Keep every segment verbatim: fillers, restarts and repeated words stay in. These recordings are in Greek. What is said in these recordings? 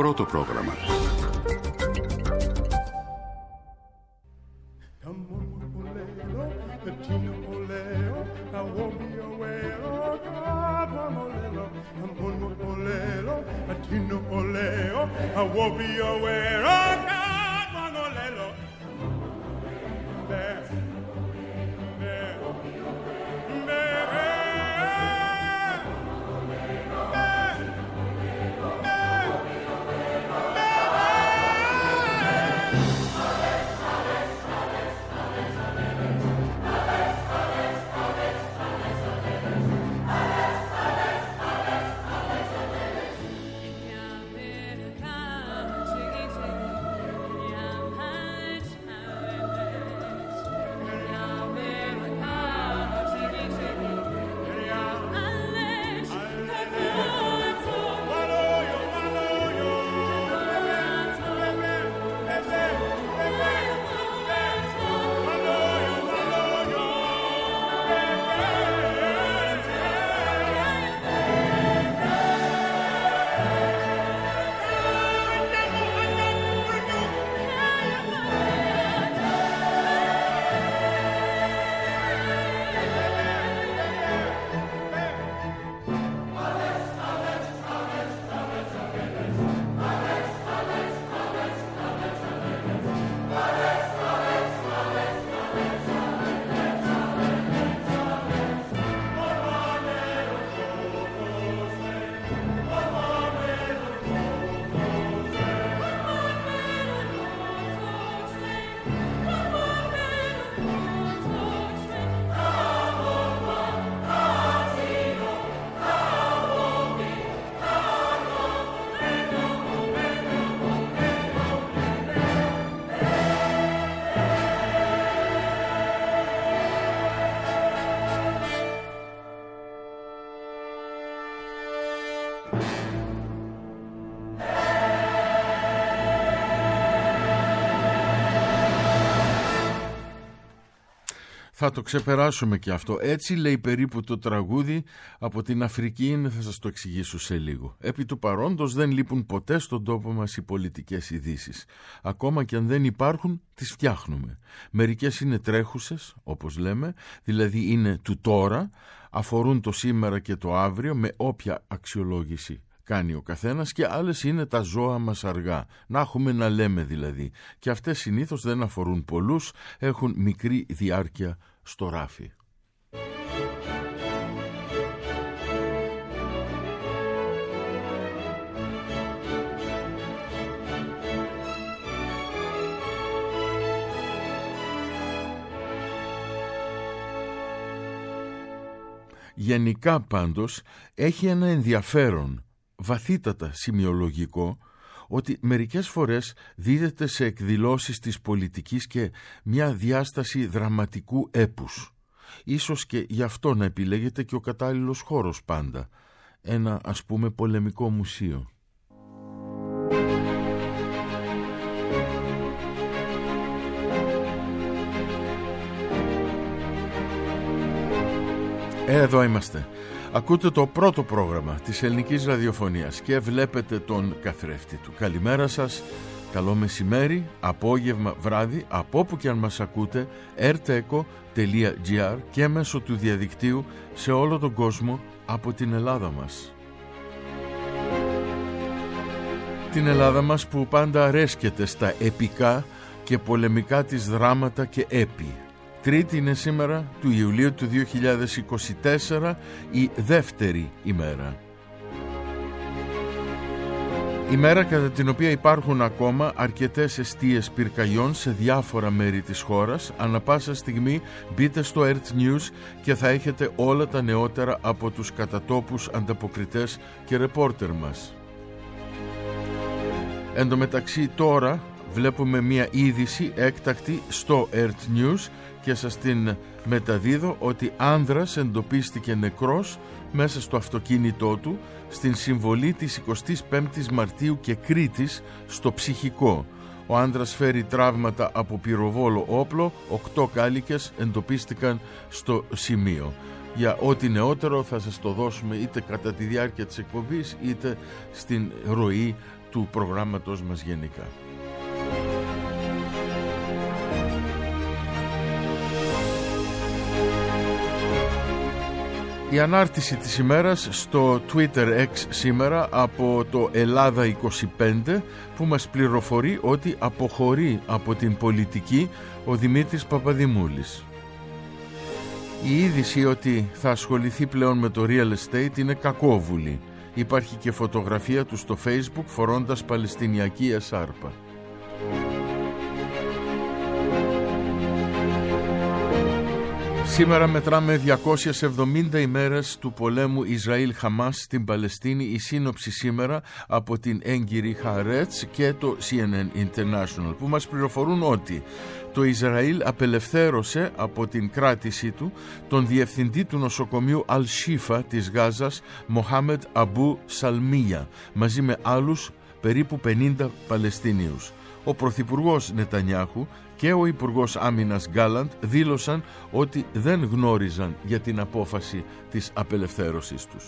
πρώτο πρόγραμμα. Θα το ξεπεράσουμε και αυτό. Έτσι λέει περίπου το τραγούδι από την Αφρική, είναι, θα σας το εξηγήσω σε λίγο. Επί του παρόντος δεν λείπουν ποτέ στον τόπο μας οι πολιτικές ειδήσεις. Ακόμα και αν δεν υπάρχουν, τις φτιάχνουμε. Μερικές είναι τρέχουσες, όπως λέμε, δηλαδή είναι του τώρα, αφορούν το σήμερα και το αύριο με όποια αξιολόγηση κάνει ο καθένας, και άλλες είναι τα ζώα μας αργά. Να έχουμε να λέμε δηλαδή. Και αυτές συνήθως δεν αφορούν πολλούς, έχουν μικρή διάρκεια στο ράφι. Γενικά πάντως έχει ένα ενδιαφέρον βαθύτατα σημειολογικό ότι μερικές φορές δίδεται σε εκδηλώσεις της πολιτικής και μια διάσταση δραματικού έπους. Ίσως και γι' αυτό να επιλέγεται και ο κατάλληλος χώρος πάντα. Ένα, ας πούμε, πολεμικό μουσείο. Εδώ είμαστε. Ακούτε το πρώτο πρόγραμμα της ελληνικής ραδιοφωνίας και βλέπετε τον καθρέφτη του. Καλημέρα σας, καλό μεσημέρι, απόγευμα, βράδυ, από όπου και αν μας ακούτε, erteco τελεία gr και μέσω του διαδικτύου σε όλο τον κόσμο από την Ελλάδα μας. Την Ελλάδα μας που πάντα αρέσκεται στα επικά και πολεμικά της δράματα και έπι. Τρίτη είναι σήμερα του Ιουλίου του δύο χιλιάδες είκοσι τέσσερα, η δεύτερη ημέρα. Ημέρα κατά την οποία υπάρχουν ακόμα αρκετές εστίες πυρκαγιών σε διάφορα μέρη της χώρας. Ανά πάσα στιγμή μπείτε στο Earth News και θα έχετε όλα τα νεότερα από τους κατατόπους ανταποκριτές και ρεπόρτερ μας. Εν τω μεταξύ τώρα βλέπουμε μια είδηση έκτακτη στο Earth News και σας την μεταδίδω, ότι άνδρας εντοπίστηκε νεκρός μέσα στο αυτοκίνητό του στην συμβολή της εικοστής πέμπτης Μαρτίου και Κρήτης στο Ψυχικό. Ο άνδρας φέρει τραύματα από πυροβόλο όπλο, οκτώ κάλικες εντοπίστηκαν στο σημείο. Για ό,τι νεότερο θα σας το δώσουμε είτε κατά τη διάρκεια της εκπομπής είτε στην ροή του προγράμματος μας γενικά. Η ανάρτηση της ημέρας στο Twitter X σήμερα από το Ελλάδα είκοσι πέντε που μας πληροφορεί ότι αποχωρεί από την πολιτική ο Δημήτρης Παπαδημούλης. Η είδηση ότι θα ασχοληθεί πλέον με το real estate είναι κακόβουλη. Υπάρχει και φωτογραφία του στο Facebook φορώντας παλαιστινιακή εσάρπα. Σήμερα μετράμε διακόσιες εβδομήντα ημέρες του πολέμου Ισραήλ-Χαμάς στην Παλαιστίνη. Η σύνοψη σήμερα από την έγκυρη Χαρέτς και το σι εν εν International που μας πληροφορούν ότι το Ισραήλ απελευθέρωσε από την κράτησή του τον διευθυντή του νοσοκομείου Αλ-Σίφα της Γάζας, Μοχάμεντ Αμπού Σαλμία, μαζί με άλλους περίπου πενήντα Παλαιστινίους. Ο Πρωθυπουργός Νετανιάχου και ο Υπουργός Άμυνας Γκάλαντ δήλωσαν ότι δεν γνώριζαν για την απόφαση της απελευθέρωσης τους.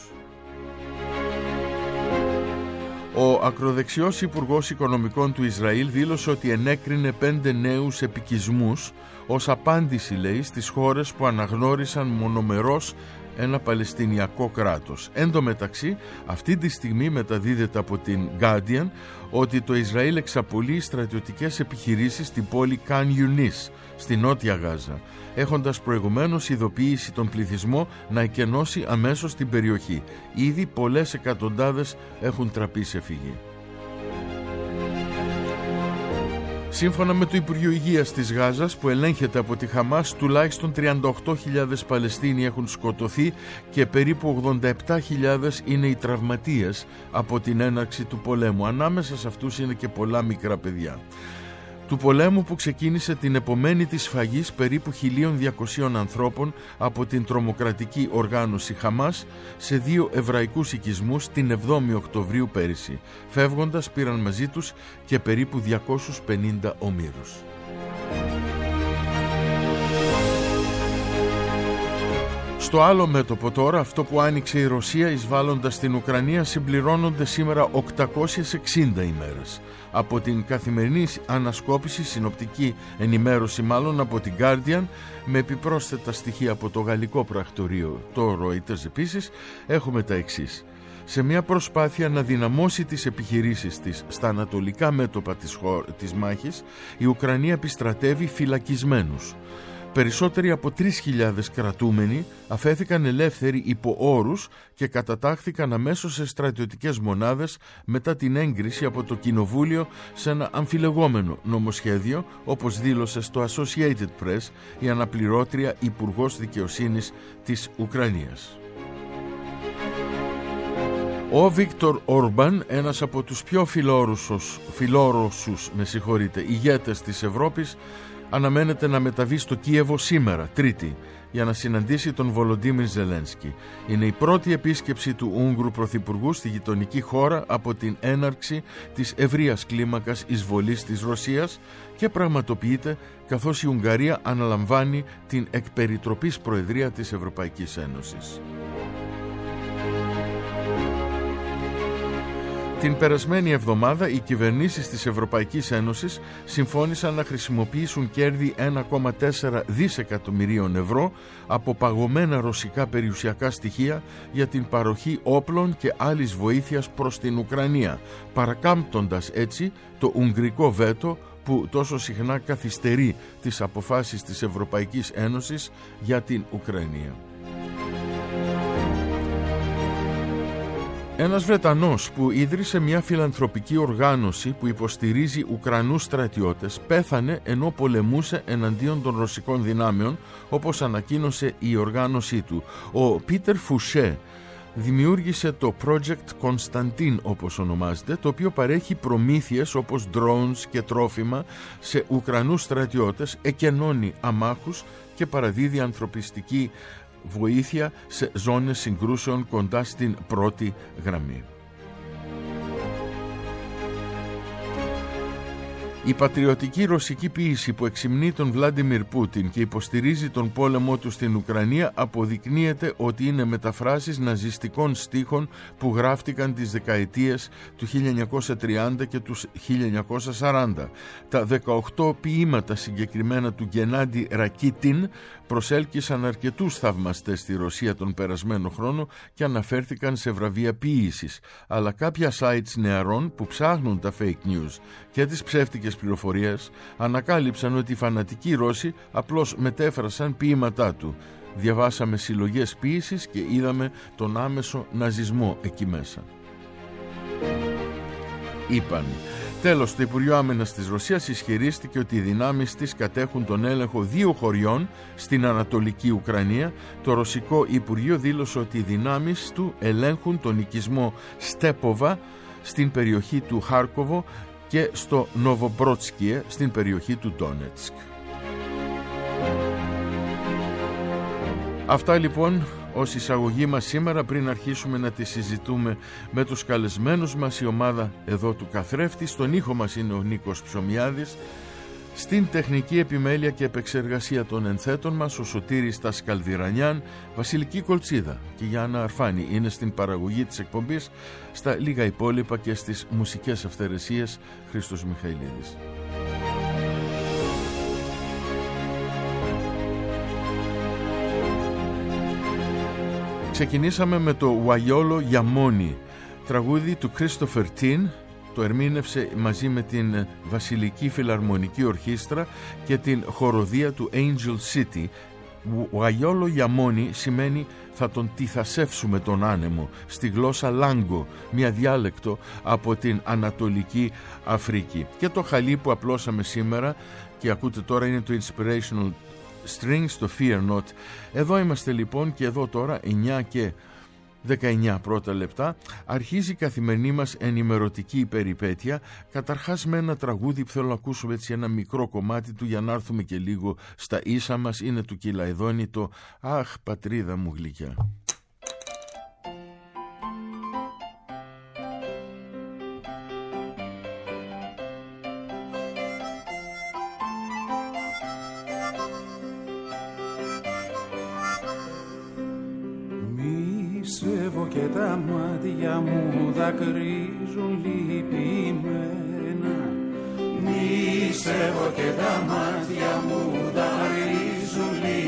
Ο ακροδεξιός Υπουργός Οικονομικών του Ισραήλ δήλωσε ότι ενέκρινε πέντε νέους επικισμούς ως απάντηση, λέει, στις χώρες που αναγνώρισαν μονομερώς ένα Παλαιστινιακό κράτος. Εν τω μεταξύ, αυτή τη στιγμή μεταδίδεται από την Guardian ότι το Ισραήλ εξαπολύει στρατιωτικές επιχειρήσεις στην πόλη Καν Ιουνίς, στη Νότια Γάζα, έχοντας προηγουμένως ειδοποιήσει τον πληθυσμό να εκενώσει αμέσως την περιοχή. Ήδη πολλές εκατοντάδες έχουν τραπεί σε φυγή. Σύμφωνα με το Υπουργείο Υγείας της Γάζας, που ελέγχεται από τη Χαμάς, τουλάχιστον τριάντα οκτώ χιλιάδες Παλαιστίνοι έχουν σκοτωθεί και περίπου ογδόντα επτά χιλιάδες είναι οι τραυματίες από την έναρξη του πολέμου. Ανάμεσα σε αυτούς είναι και πολλά μικρά παιδιά. Του πολέμου που ξεκίνησε την επομένη της σφαγής περίπου χίλια διακόσια ανθρώπων από την τρομοκρατική οργάνωση Χαμάς σε δύο εβραϊκούς οικισμούς την εβδόμη Οκτωβρίου πέρυσι. Φεύγοντας πήραν μαζί τους και περίπου διακόσιους πενήντα ομήρους. Στο άλλο μέτωπο τώρα, αυτό που άνοιξε η Ρωσία εισβάλλοντας στην Ουκρανία, συμπληρώνονται σήμερα οκτακόσιες εξήντα ημέρες. Από την καθημερινή ανασκόπηση, συνοπτική ενημέρωση μάλλον από την Guardian, με επιπρόσθετα στοιχεία από το γαλλικό πρακτορείο, το Reuters επίσης, έχουμε τα εξής. Σε μια προσπάθεια να δυναμώσει τις επιχειρήσεις της στα ανατολικά μέτωπα της, χω... της μάχης, η Ουκρανία επιστρατεύει φυλακισμένους. Περισσότεροι από τρεις χιλιάδες κρατούμενοι αφέθηκαν ελεύθεροι υπό όρους και κατατάχθηκαν αμέσως σε στρατιωτικές μονάδες μετά την έγκριση από το Κοινοβούλιο σε ένα αμφιλεγόμενο νομοσχέδιο, όπως δήλωσε στο Associated Press η αναπληρώτρια Υπουργός Δικαιοσύνης της Ουκρανίας. Ο Βίκτορ Όρμπαν, ένας από τους πιο φιλόρωσους, φιλόρωσους με συγχωρείτε, ηγέτες της Ευρώπης, αναμένεται να μεταβεί στο Κίεβο σήμερα, Τρίτη, για να συναντήσει τον Βολοντίμιρ Ζελένσκι. Είναι η πρώτη επίσκεψη του Ούγγρου Πρωθυπουργού στη γειτονική χώρα από την έναρξη της ευρείας κλίμακας εισβολής της Ρωσίας και πραγματοποιείται καθώς η Ουγγαρία αναλαμβάνει την εκπεριτροπής προεδρία της Ευρωπαϊκής Ένωσης. Την περασμένη εβδομάδα οι κυβερνήσεις της Ευρωπαϊκής Ένωσης συμφώνησαν να χρησιμοποιήσουν κέρδη ένα κόμμα τέσσερα δισεκατομμυρίων ευρώ από παγωμένα ρωσικά περιουσιακά στοιχεία για την παροχή όπλων και άλλης βοήθειας προς την Ουκρανία, παρακάμπτοντας έτσι το ουγγρικό βέτο που τόσο συχνά καθυστερεί τις αποφάσεις της Ευρωπαϊκής Ένωσης για την Ουκρανία. Ένας Βρετανός που ίδρυσε μια φιλανθρωπική οργάνωση που υποστηρίζει Ουκρανούς στρατιώτες πέθανε ενώ πολεμούσε εναντίον των ρωσικών δυνάμεων, όπως ανακοίνωσε η οργάνωσή του. Ο Πίτερ Φουσέ δημιούργησε το Project Constantin, όπως ονομάζεται, το οποίο παρέχει προμήθειες όπως drones και τρόφιμα σε Ουκρανούς στρατιώτες, εκενώνει αμάχους και παραδίδει ανθρωπιστική βοήθεια σε ζώνες συγκρούσεων κοντά στην πρώτη γραμμή. Η πατριωτική ρωσική ποίηση που εξυμνεί τον Βλάντιμιρ Πούτιν και υποστηρίζει τον πόλεμό του στην Ουκρανία αποδεικνύεται ότι είναι μεταφράσεις ναζιστικών στίχων που γράφτηκαν τις δεκαετίες του χίλια εννιακόσια τριάντα και του χίλια εννιακόσια σαράντα. Τα δεκαοκτώ ποίηματα συγκεκριμένα του Γκενάντι Ρακίτιν προσέλκυσαν αρκετούς θαυμαστές στη Ρωσία τον περασμένο χρόνο και αναφέρθηκαν σε βραβεία ποίησης, αλλά κάποια sites νεαρών που ψάχνουν τα fake news και τις ψεύτικες πληροφορίες ανακάλυψαν ότι οι φανατικοί Ρώσοι απλώς μετέφρασαν ποίηματά του. Διαβάσαμε συλλογές ποίησης και είδαμε τον άμεσο ναζισμό εκεί μέσα. Είπαν. Τέλος, το Υπουργείο Άμυνας της Ρωσίας ισχυρίστηκε ότι οι δυνάμεις της κατέχουν τον έλεγχο δύο χωριών στην Ανατολική Ουκρανία. Το Ρωσικό Υπουργείο δήλωσε ότι οι δυνάμεις του ελέγχουν τον οικισμό Στέποβα στην περιοχή του Χάρκοβο και στο Νοβομπρότσκιε στην περιοχή του Ντόνετσκ. Αυτά λοιπόν ως εισαγωγή μας σήμερα, πριν αρχίσουμε να τη συζητούμε με τους καλεσμένους μας, η ομάδα εδώ του καθρέφτη. Στον ήχο μας είναι ο Νίκος Ψωμιάδης, στην τεχνική επιμέλεια και επεξεργασία των ενθέτων μας ο Σωτήρης Τασκαλδιρανιάν, Βασιλική Κολτσίδα και Γιάννα Αρφάνη είναι στην παραγωγή της εκπομπής, στα λίγα υπόλοιπα και στις μουσικές αυθαιρεσίες Χρήστος Μιχαηλίδης. Ξεκινήσαμε με το Ουαϊόλο Γιαμόνι, τραγούδι του Christopher Tin. Το ερμήνευσε μαζί με την Βασιλική Φιλαρμονική Ορχήστρα και την χοροδία του Angel City. Ουαϊόλο Γιαμόνι σημαίνει θα τον τυθασεύσουμε τον άνεμο, στη γλώσσα Λάγκο, μια διάλεκτο από την Ανατολική Αφρική. Και το χαλί που απλώσαμε σήμερα και ακούτε τώρα είναι το Inspirational Strings, το Fear Not. Εδώ είμαστε λοιπόν και εδώ τώρα εννιά και δεκαεννιά πρώτα λεπτά αρχίζει η καθημερινή μας ενημερωτική περιπέτεια, καταρχάς με ένα τραγούδι που θέλω να ακούσουμε έτσι ένα μικρό κομμάτι του για να έρθουμε και λίγο στα ίσα μας. Είναι του Κυλαϊδόνη το «Αχ πατρίδα μου γλυκιά». Και τα μάτια μου δακρύζουν λυπημένα. Νηστεύω και τα μάτια μου δακρύζουν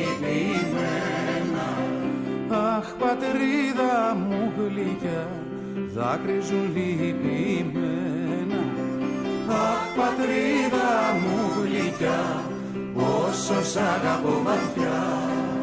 λυπημένα. Αχ πατρίδα μου γλυκιά, δάκρυζουν λυπημένα. Αχ πατρίδα μου γλυκιά, όσο σ' αγαπώ βαθιά.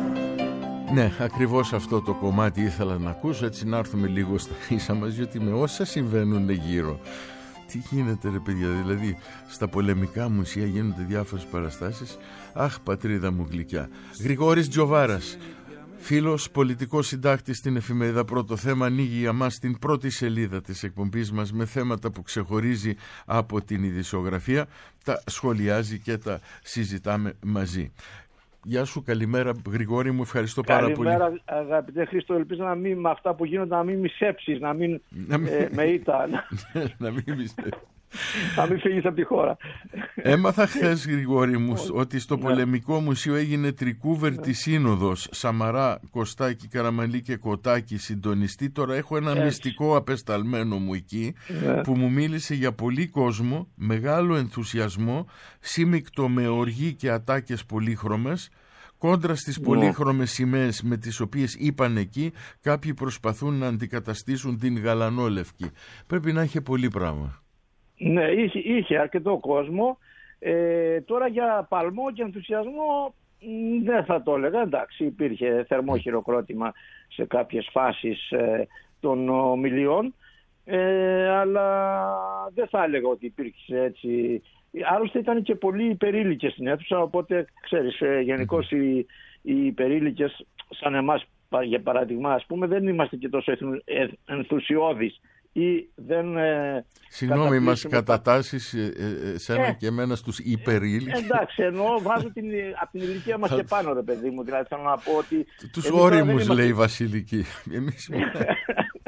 Ναι, ακριβώς αυτό το κομμάτι ήθελα να ακούσω, έτσι να έρθουμε λίγο στα ίσα μας, γιατί με όσα συμβαίνουν γύρω. Τι γίνεται ρε παιδιά, δηλαδή στα πολεμικά μουσεία γίνονται διάφορες παραστάσεις. Αχ πατρίδα μου γλυκιά. Γρηγόρης Τζοβάρας, φίλος, πολιτικός συντάκτης στην εφημερίδα Πρώτο Θέμα, ανοίγει για μας την πρώτη σελίδα της εκπομπής μας με θέματα που ξεχωρίζει από την ειδησιογραφία. Τα σχολιάζει και τα συζητάμε μαζί. Γεια σου, καλημέρα Γρηγόρη μου, ευχαριστώ πάρα πολύ. Καλημέρα αγαπητέ Χρήστο, ελπίζω να μην με αυτά που γίνονται να μην μισέψεις, να μην ε, με ήττα. Να μην μισέψεις. Να μην φύγεις από τη χώρα. Έμαθα χθες Γρηγόρη μου ότι στο Πολεμικό Μουσείο έγινε τρικούβερτη σύνοδος Σαμαρά, Κωστάκη, Καραμανλή και Κοτάκη συντονιστή. Τώρα έχω ένα Έτσι. μυστικό απεσταλμένο μου εκεί yeah. που μου μίλησε για πολύ κόσμο, μεγάλο ενθουσιασμό, σύμμικτο με οργή και ατάκες πολύχρωμες, κόντρα στις yeah. πολύχρωμες σημαίες με τις οποίες είπαν εκεί κάποιοι προσπαθούν να αντικαταστήσουν την γαλανόλευκη. Πρέπει να είχε πολύ πράγμα. Ναι, είχε, είχε αρκετό κόσμο. Ε, τώρα για παλμό και ενθουσιασμό δεν θα το έλεγα. Εντάξει, υπήρχε θερμό χειροκρότημα σε κάποιες φάσεις ε, των ομιλιών, ε, αλλά δεν θα έλεγα ότι υπήρξε έτσι. Άλλωστε ήταν και πολλοί υπερήλικες στην αίθουσα, οπότε ξέρεις, ε, γενικώς οι, οι υπερήλικες σαν εμάς για παράδειγμα, ας πούμε, δεν είμαστε και τόσο ενθουσιώδεις ή δεν... Ε, Συγγνώμη, μας κατατάσσεις ε, ε, σένα ε, και εμένα στους υπερήλικες. Εντάξει, εννοώ βάζω την, από την ηλικία μας και πάνω, ρε παιδί μου. Δηλαδή θέλω να πω ότι... Τους όριμους λέει η Βασιλική. Εμείς...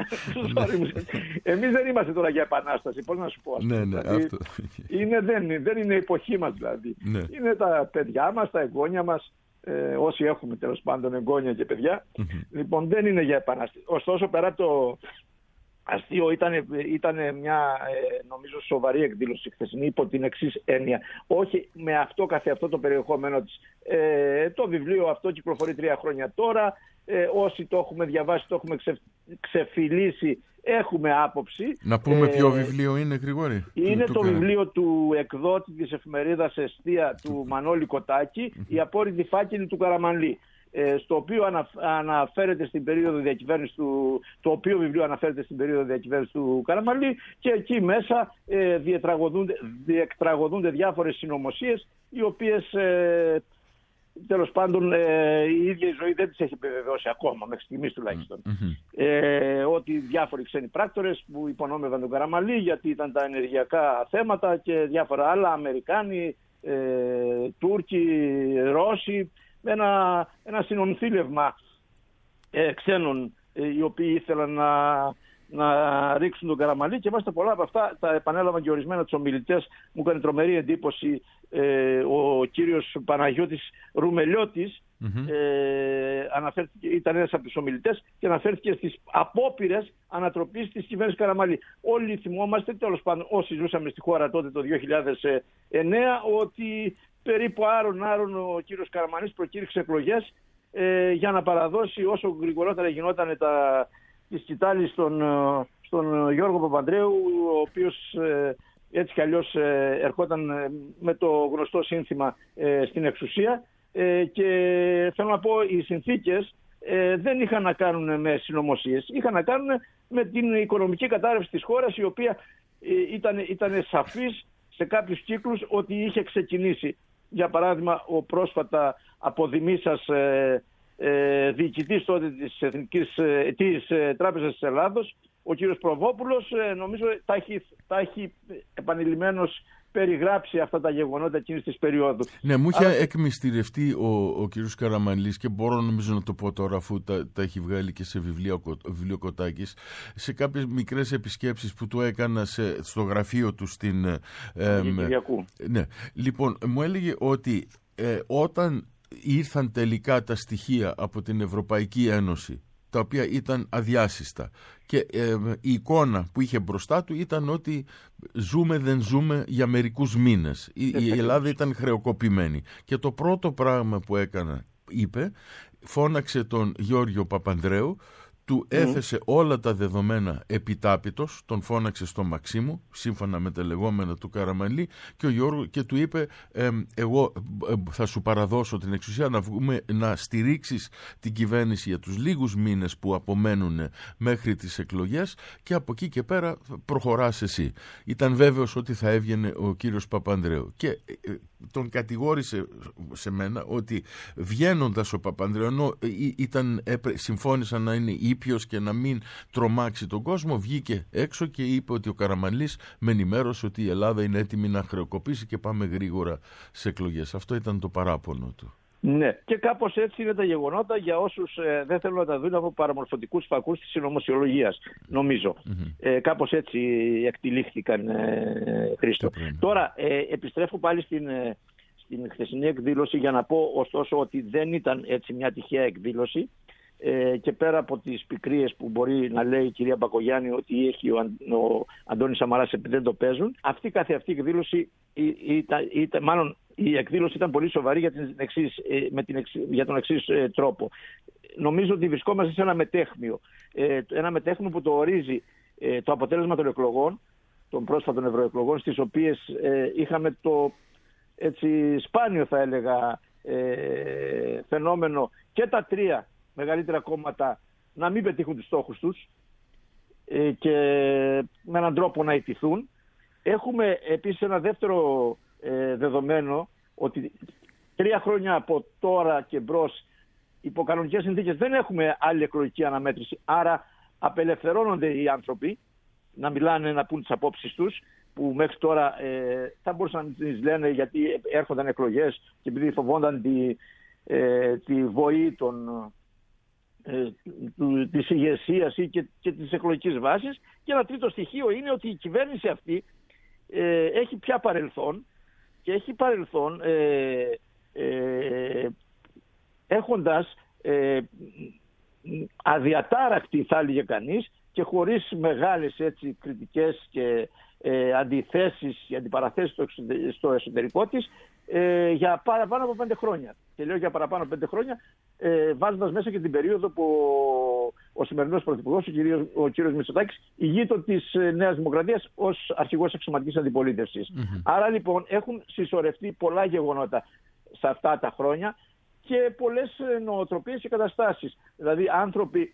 Εμείς δεν είμαστε τώρα για επανάσταση, πώς να σου πω. Ναι, ναι, δηλαδή, αυτό. Είναι, δεν, δεν είναι η εποχή μας δηλαδή. Ναι. Είναι τα παιδιά μας, τα εγγόνια μας, ε, όσοι έχουμε τέλος πάντων εγγόνια και παιδιά. Mm-hmm. Λοιπόν, δεν είναι για επανάσταση. Ωστόσο, πέρα το αστείο ήταν, ήταν μια ε, νομίζω σοβαρή εκδήλωση χθεσινή υπό την εξής έννοια. Όχι με αυτό καθεαυτό το περιεχόμενο της. Ε, το βιβλίο αυτό κυκλοφορεί τρία χρόνια τώρα. Ε, όσοι το έχουμε διαβάσει, το έχουμε ξε, ξεφυλίσει, έχουμε άποψη. Να πούμε ε, ποιο βιβλίο είναι, Γρηγόρη. Είναι του, το του... βιβλίο του εκδότη της εφημερίδας Εστία του Μανώλη Κοτάκη, «Η απόρριτη φάκελη του Καραμανλή», ε, στο οποίο ανα, αναφέρεται στην περίοδο διακυβέρνησης του, το οποίο βιβλίο αναφέρεται στην περίοδο διακυβέρνησης του Καραμανλή, και εκεί μέσα ε, διεκτραγωδούνται διάφορες συνωμοσίες, οι οποίες ε, τέλος πάντων ε, η ίδια η ζωή δεν τις έχει επιβεβαιώσει ακόμα, μέχρι στιγμής τουλάχιστον. Mm-hmm. Ε, ότι διάφοροι ξένοι πράκτορες που υπονόμευαν τον Καραμανλή γιατί ήταν τα ενεργειακά θέματα και διάφορα άλλα, Αμερικάνοι, ε, Τούρκοι, Ρώσοι, ένα, ένα συνονθήλευμα ε, ξένων ε, οι οποίοι ήθελαν να, να ρίξουν τον Καραμανλή, και μάλιστα πολλά από αυτά τα επανέλαβαν και ορισμένα τους ομιλητές. Μου έκανε τρομερή εντύπωση ε, ο κύριος Παναγιώτης Ρουμελιώτης, mm-hmm. ε, αναφέρθηκε, ήταν ένας από τους ομιλητές και αναφέρθηκε στις απόπειρες ανατροπής της κυβέρνησης Καραμανλή. Όλοι θυμόμαστε, τέλος πάντων όσοι ζούσαμε στη χώρα τότε το δύο χιλιάδες εννέα, ότι περίπου άρον άρον ο κύριος Καραμανλής προκήρυξε εκλογές ε, για να παραδώσει όσο γρηγορότερα γινόταν τα, τη σκητάλη στον, στον Γιώργο Παπανδρέου, ο οποίος ε, έτσι κι αλλιώς ε, ερχόταν ε, με το γνωστό σύνθημα ε, στην εξουσία, ε, και θέλω να πω οι συνθήκες ε, δεν είχαν να κάνουν με συνωμοσίες, είχαν να κάνουν με την οικονομική κατάρρευση της χώρας, η οποία ε, ήταν, ήταν σαφής σε κάποιους κύκλους ότι είχε ξεκινήσει. Για παράδειγμα, ο πρόσφατα αποδημήσας ε, ε, διοικητής τότε της, Εθνικής, ε, της ε, Τράπεζας της Ελλάδος, ο κύριος Προβόπουλος, ε, νομίζω τα έχει, τα έχει επανειλημμένως περιγράψει αυτά τα γεγονότα εκείνης της περίοδου. Ναι, μου είχε Αλλά... εκμυστηρευτεί ο, ο κύριος Καραμανλής, και μπορώ νομίζω να το πω τώρα, αφού τα, τα έχει βγάλει και σε βιβλίο, βιβλίο Κοτάκης, σε κάποιες μικρές επισκέψεις που του έκανα σε, στο γραφείο του στην... Ε, Κυριακού. Ναι, λοιπόν, μου έλεγε ότι ε, όταν ήρθαν τελικά τα στοιχεία από την Ευρωπαϊκή Ένωση, τα οποία ήταν αδιάσυστα, και ε, η εικόνα που είχε μπροστά του ήταν ότι ζούμε δεν ζούμε για μερικούς μήνες. Η, η Ελλάδα ήταν χρεοκοπημένη. Και το πρώτο πράγμα που έκανα, είπε, φώναξε τον Γιώργο Παπανδρέου, του έθεσε mm. όλα τα δεδομένα επιτάπητος, τον φώναξε στο Μαξίμου, σύμφωνα με τα λεγόμενα του Καραμανλή, και, ο Γιώργο, και του είπε ε, εγώ ε, θα σου παραδώσω την εξουσία να, βγούμε, να στηρίξεις την κυβέρνηση για τους λίγους μήνες που απομένουν μέχρι τις εκλογές, και από εκεί και πέρα προχωράς εσύ. Ήταν βέβαιος ότι θα έβγαινε ο κύριος Παπανδρέου, και ε, τον κατηγόρησε σε μένα ότι βγαίνοντας ο Παπανδρέου, ενώ ήταν, συμφώνησαν να είναι ήπιος και να μην τρομάξει τον κόσμο, βγήκε έξω και είπε ότι ο Καραμανλής με ενημέρωσε ότι η Ελλάδα είναι έτοιμη να χρεοκοπήσει και πάμε γρήγορα σε εκλογές. Αυτό ήταν το παράπονο του. Ναι, και κάπως έτσι είναι τα γεγονότα για όσους ε, δεν θέλουν να τα δουν από παραμορφωτικούς φακούς της συνωμοσιολογίας, νομίζω. Mm-hmm. Ε, κάπως έτσι εκτυλίχθηκαν, ε, Χρήστο. Τώρα, ε, επιστρέφω πάλι στην, ε, στην χθεσινή εκδήλωση για να πω ωστόσο ότι δεν ήταν έτσι μια τυχαία εκδήλωση, ε, και πέρα από τις πικρίες που μπορεί να λέει η κυρία Μπακογιάννη ότι έχει ο, Αν, ο Αντώνης Σαμαράς επειδή δεν το παίζουν, αυτή καθε αυτή η εκδήλωση ήταν, ήταν, μάλλον η εκδήλωση ήταν πολύ σοβαρή για, την εξής, με την εξής, για τον εξής ε, τρόπο. Νομίζω ότι βρισκόμαστε σε ένα μετέχμιο. Ε, ένα μετέχμιο που το ορίζει ε, το αποτέλεσμα των εκλογών, των πρόσφατων ευρωεκλογών, στις οποίες ε, είχαμε το έτσι σπάνιο, θα έλεγα, ε, φαινόμενο και τα τρία μεγαλύτερα κόμματα να μην πετύχουν τους στόχους τους ε, και με έναν τρόπο να ιτηθούν. Έχουμε επίσης ένα δεύτερο ε, δεδομένο, ότι τρία χρόνια από τώρα και μπρος υπό κανονικές συνθήκες δεν έχουμε άλλη εκλογική αναμέτρηση, άρα απελευθερώνονται οι άνθρωποι να μιλάνε, να πούν τις απόψεις τους, που μέχρι τώρα ε, θα μπορούσαν να τις λένε γιατί έρχονταν εκλογές και επειδή φοβόνταν τη, ε, τη βοή των, ε, του, της ηγεσίας ή και, και της εκλογικής βάσης. Και ένα τρίτο στοιχείο είναι ότι η κυβέρνηση αυτή ε, έχει πια παρελθόν και έχει παρελθόν ε, ε, έχοντας ε, αδιατάρακτη, θα έλεγε κανείς, και χωρίς μεγάλες έτσι κριτικές και ε, αντιθέσεις και αντιπαραθέσεις στο, στο εσωτερικό της ε, για παραπάνω από πέντε χρόνια. Και λέω για παραπάνω από πέντε χρόνια ε, βάζοντας μέσα και την περίοδο που ο, ο σημερινός πρωθυπουργός, ο κύριος, ο κύριος Μητσοτάκης, ηγείτο της Νέας Δημοκρατίας ως αρχηγός αξιωματικής αντιπολίτευσης. Mm-hmm. Άρα λοιπόν έχουν συσσωρευτεί πολλά γεγονότα σε αυτά τα χρόνια και πολλές νοοτροπίες και καταστάσεις. Δηλαδή άνθρωποι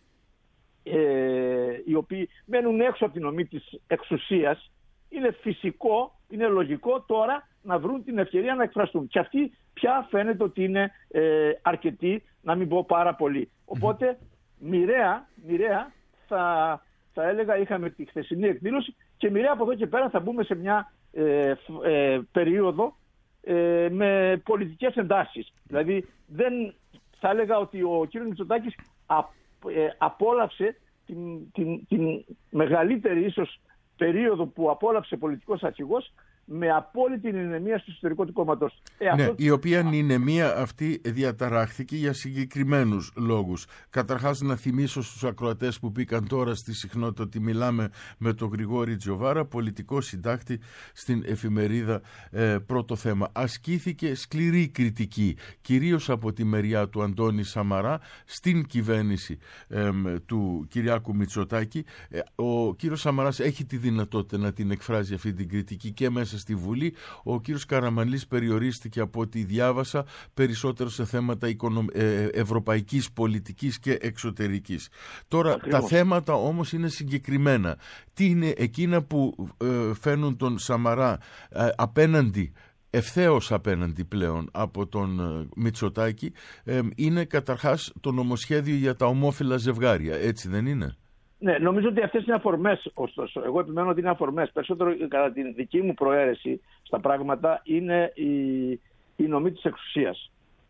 ε, οι οποίοι μένουν έξω από την ομή της εξουσίας, είναι φυσικό, είναι λογικό τώρα να βρουν την ευκαιρία να εκφραστούν. Και αυτοί πια φαίνεται ότι είναι ε, αρκετοί, να μην πω πάρα πολύ. Οπότε μοιραία, μοιραία θα, θα έλεγα, είχαμε τη χθεσινή εκδήλωση και μοιραία από εδώ και πέρα θα μπούμε σε μια ε, ε, περίοδο ε, με πολιτικές εντάσεις. Δηλαδή δεν θα έλεγα ότι ο κ. Μητσοτάκης α, ε, απόλαυσε την, την, την μεγαλύτερη ίσως περίοδο που απόλαυσε πολιτικός αρχηγός με απόλυτη ηνεμία στο εσωτερικό του κόμματος. Ε, ναι, αυτό... η οποία ηνεμία αυτή διαταράχθηκε για συγκεκριμένους λόγους. Καταρχάς να θυμίσω στους ακροατές που μπήκαν τώρα στη συχνότητα ότι μιλάμε με τον Γρηγόρη Τζιοβάρα, πολιτικό συντάκτη στην εφημερίδα ε, Πρώτο Θέμα. Ασκήθηκε σκληρή κριτική, κυρίως από τη μεριά του Αντώνη Σαμαρά, στην κυβέρνηση ε, του Κυριάκου Μητσοτάκη. Ε, ο κύριος Σαμαράς έχει τη δυνατότητα να την εκφράζει αυτή την κριτική και μέσα στη Βουλή. Ο κύριος Καραμανλής περιορίστηκε, από ό,τι διάβασα, περισσότερο σε θέματα οικονομ... ε, ευρωπαϊκής πολιτικής και εξωτερικής. Τώρα ακριβώς. Τα θέματα όμως είναι συγκεκριμένα. Τι είναι εκείνα που ε, φαίνουν τον Σαμαρά ε, απέναντι, ευθέως απέναντι πλέον από τον ε, Μητσοτάκη, ε, είναι καταρχάς το νομοσχέδιο για τα ομόφυλα ζευγάρια. Έτσι δεν είναι? Ναι, νομίζω ότι αυτές είναι αφορμές, ωστόσο. Εγώ επιμένω ότι είναι αφορμές. Περισσότερο κατά την δική μου προαίρεση στα πράγματα είναι η, η νομή της εξουσίας.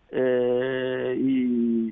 Ε, η,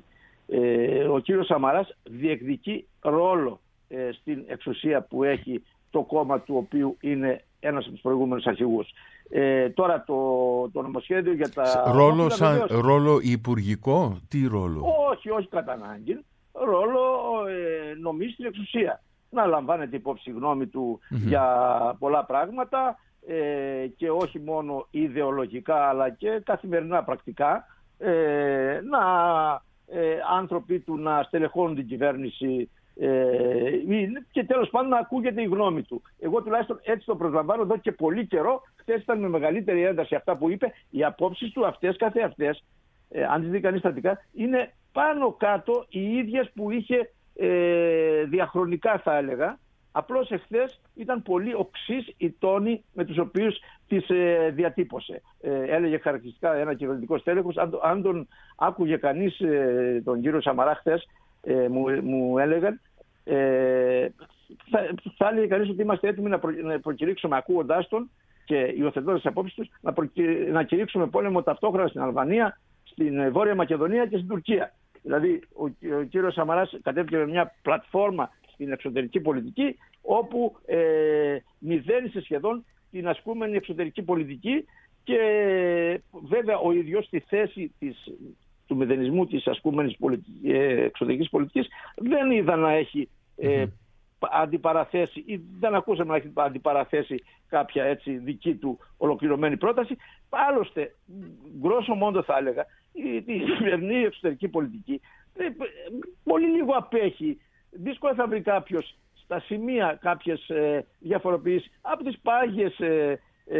ε, ο κύριος Σαμαράς διεκδικεί ρόλο ε, στην εξουσία που έχει το κόμμα του οποίου είναι ένας από τους προηγούμενους αρχηγούς. Ε, τώρα το, το νομοσχέδιο για τα... Ρόλο, σαν, βεβαίως... ρόλο υπουργικό, τι ρόλο? Όχι, όχι κατά ανάγκη. Ρόλο ε, νομής στην εξουσία. Να λαμβάνεται υπόψη γνώμη του mm-hmm. για πολλά πράγματα ε, και όχι μόνο ιδεολογικά αλλά και καθημερινά πρακτικά. Ε, να ε, άνθρωποι του να στελεχώνουν την κυβέρνηση ε, και τέλος πάντων να ακούγεται η γνώμη του. Εγώ τουλάχιστον έτσι το προσλαμβάνω εδώ και πολύ καιρό. Χθες ήταν με μεγαλύτερη ένταση αυτά που είπε. Οι απόψεις του αυτές καθεαυτές, ε, αν τις δει κανείς στατικά, είναι πάνω κάτω οι ίδιες που είχε ε, διαχρονικά, θα έλεγα. Απλώς εχθές ήταν πολύ οξύς οι τόνοι με τους οποίους τις ε, διατύπωσε. Ε, έλεγε χαρακτηριστικά ένα κυβερνητικό στέλεχος. Αν, αν τον άκουγε κανείς ε, τον κύριο Σαμαρά χθες, ε, μου, μου έλεγαν, ε, θα, θα έλεγε κανείς ότι είμαστε έτοιμοι να, προ, να προκηρύξουμε, ακούγοντάς τον και υιοθετώντας τις απόψεις τους, να, προ, να κηρύξουμε πόλεμο ταυτόχρονα στην Αλβανία, στην Βόρεια Μακεδονία και στην Τουρκία. Δηλαδή ο, ο κύριος Σαμαράς κατέβηκε με μια πλατφόρμα στην εξωτερική πολιτική όπου ε, μηδένισε σχεδόν την ασκούμενη εξωτερική πολιτική και βέβαια ο ίδιος στη θέση της, του μηδενισμού της ασκούμενης πολιτική, ε, εξωτερικής πολιτικής δεν είδα να έχει ε, αντιπαραθέσει ή δεν ακούσαμε να έχει αντιπαραθέσει κάποια έτσι δική του ολοκληρωμένη πρόταση. Άλλωστε, γκρόσο μόντο θα έλεγα, η, η σημερινή εξωτερική πολιτική ε, πολύ λίγο απέχει. Δύσκολα θα βρει κάποιος στα σημεία κάποιες ε, διαφοροποιήσεις από τις πάγιες ε, ε,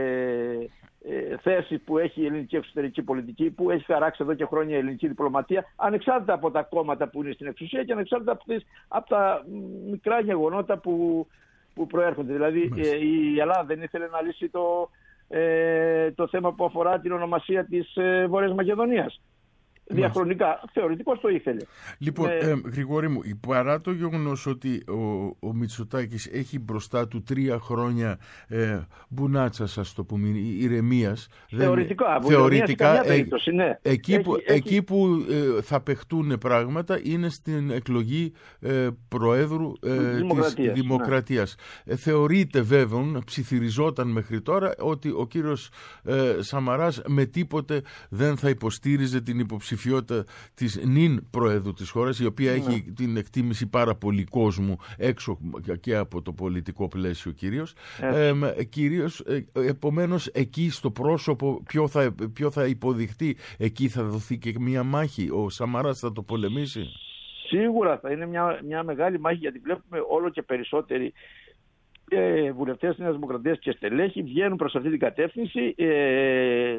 ε, θέσεις που έχει η ελληνική εξωτερική πολιτική, που έχει χαράξει εδώ και χρόνια η ελληνική διπλωματία, ανεξάρτητα από τα κόμματα που είναι στην εξουσία και ανεξάρτητα από, τις, από τα μικρά γεγονότα που, που προέρχονται. Δηλαδή ε, η Ελλάδα δεν ήθελε να λύσει το, ε, το θέμα που αφορά την ονομασία της ε, Βόρειας Μακεδονίας. διαχρονικά. Θεωρητικώς το ήθελε. Λοιπόν, ε, ε, Γρηγόρη μου, παρά το γεγονός ότι ο, ο Μητσοτάκης έχει μπροστά του τρία χρόνια ε, μπουνάτσας, ας το πούμε, ηρεμίας. Θεωρητικά. Δεν, θεωρητικά ε, περίπτωση, ναι. εκεί, έχει, που, έχει... εκεί που ε, θα παιχτούν πράγματα είναι στην εκλογή ε, Προέδρου ε, Δημοκρατίας, της Δημοκρατίας. Ναι. Ε, θεωρείται βέβαια, ψιθυριζόταν μέχρι τώρα, ότι ο κύριος ε, Σαμαράς με τίποτε δεν θα υποστήριζε την υποψηφιότητα της νυν Προέδρου της χώρας, η οποία ναι. έχει την εκτίμηση πάρα πολύ κόσμου έξω και από το πολιτικό πλαίσιο κυρίως. Ε, κυρίως ε, επομένως εκεί στο πρόσωπο ποιο θα, ποιο θα υποδειχτεί, εκεί θα δοθεί και μια μάχη, ο Σαμαράς θα το πολεμήσει. Σίγουρα θα είναι μια, μια μεγάλη μάχη, γιατί βλέπουμε όλο και περισσότεροι ε, βουλευτές της Νέας Δημοκρατίας και στελέχοι βγαίνουν προς αυτή την κατεύθυνση, ε, ε,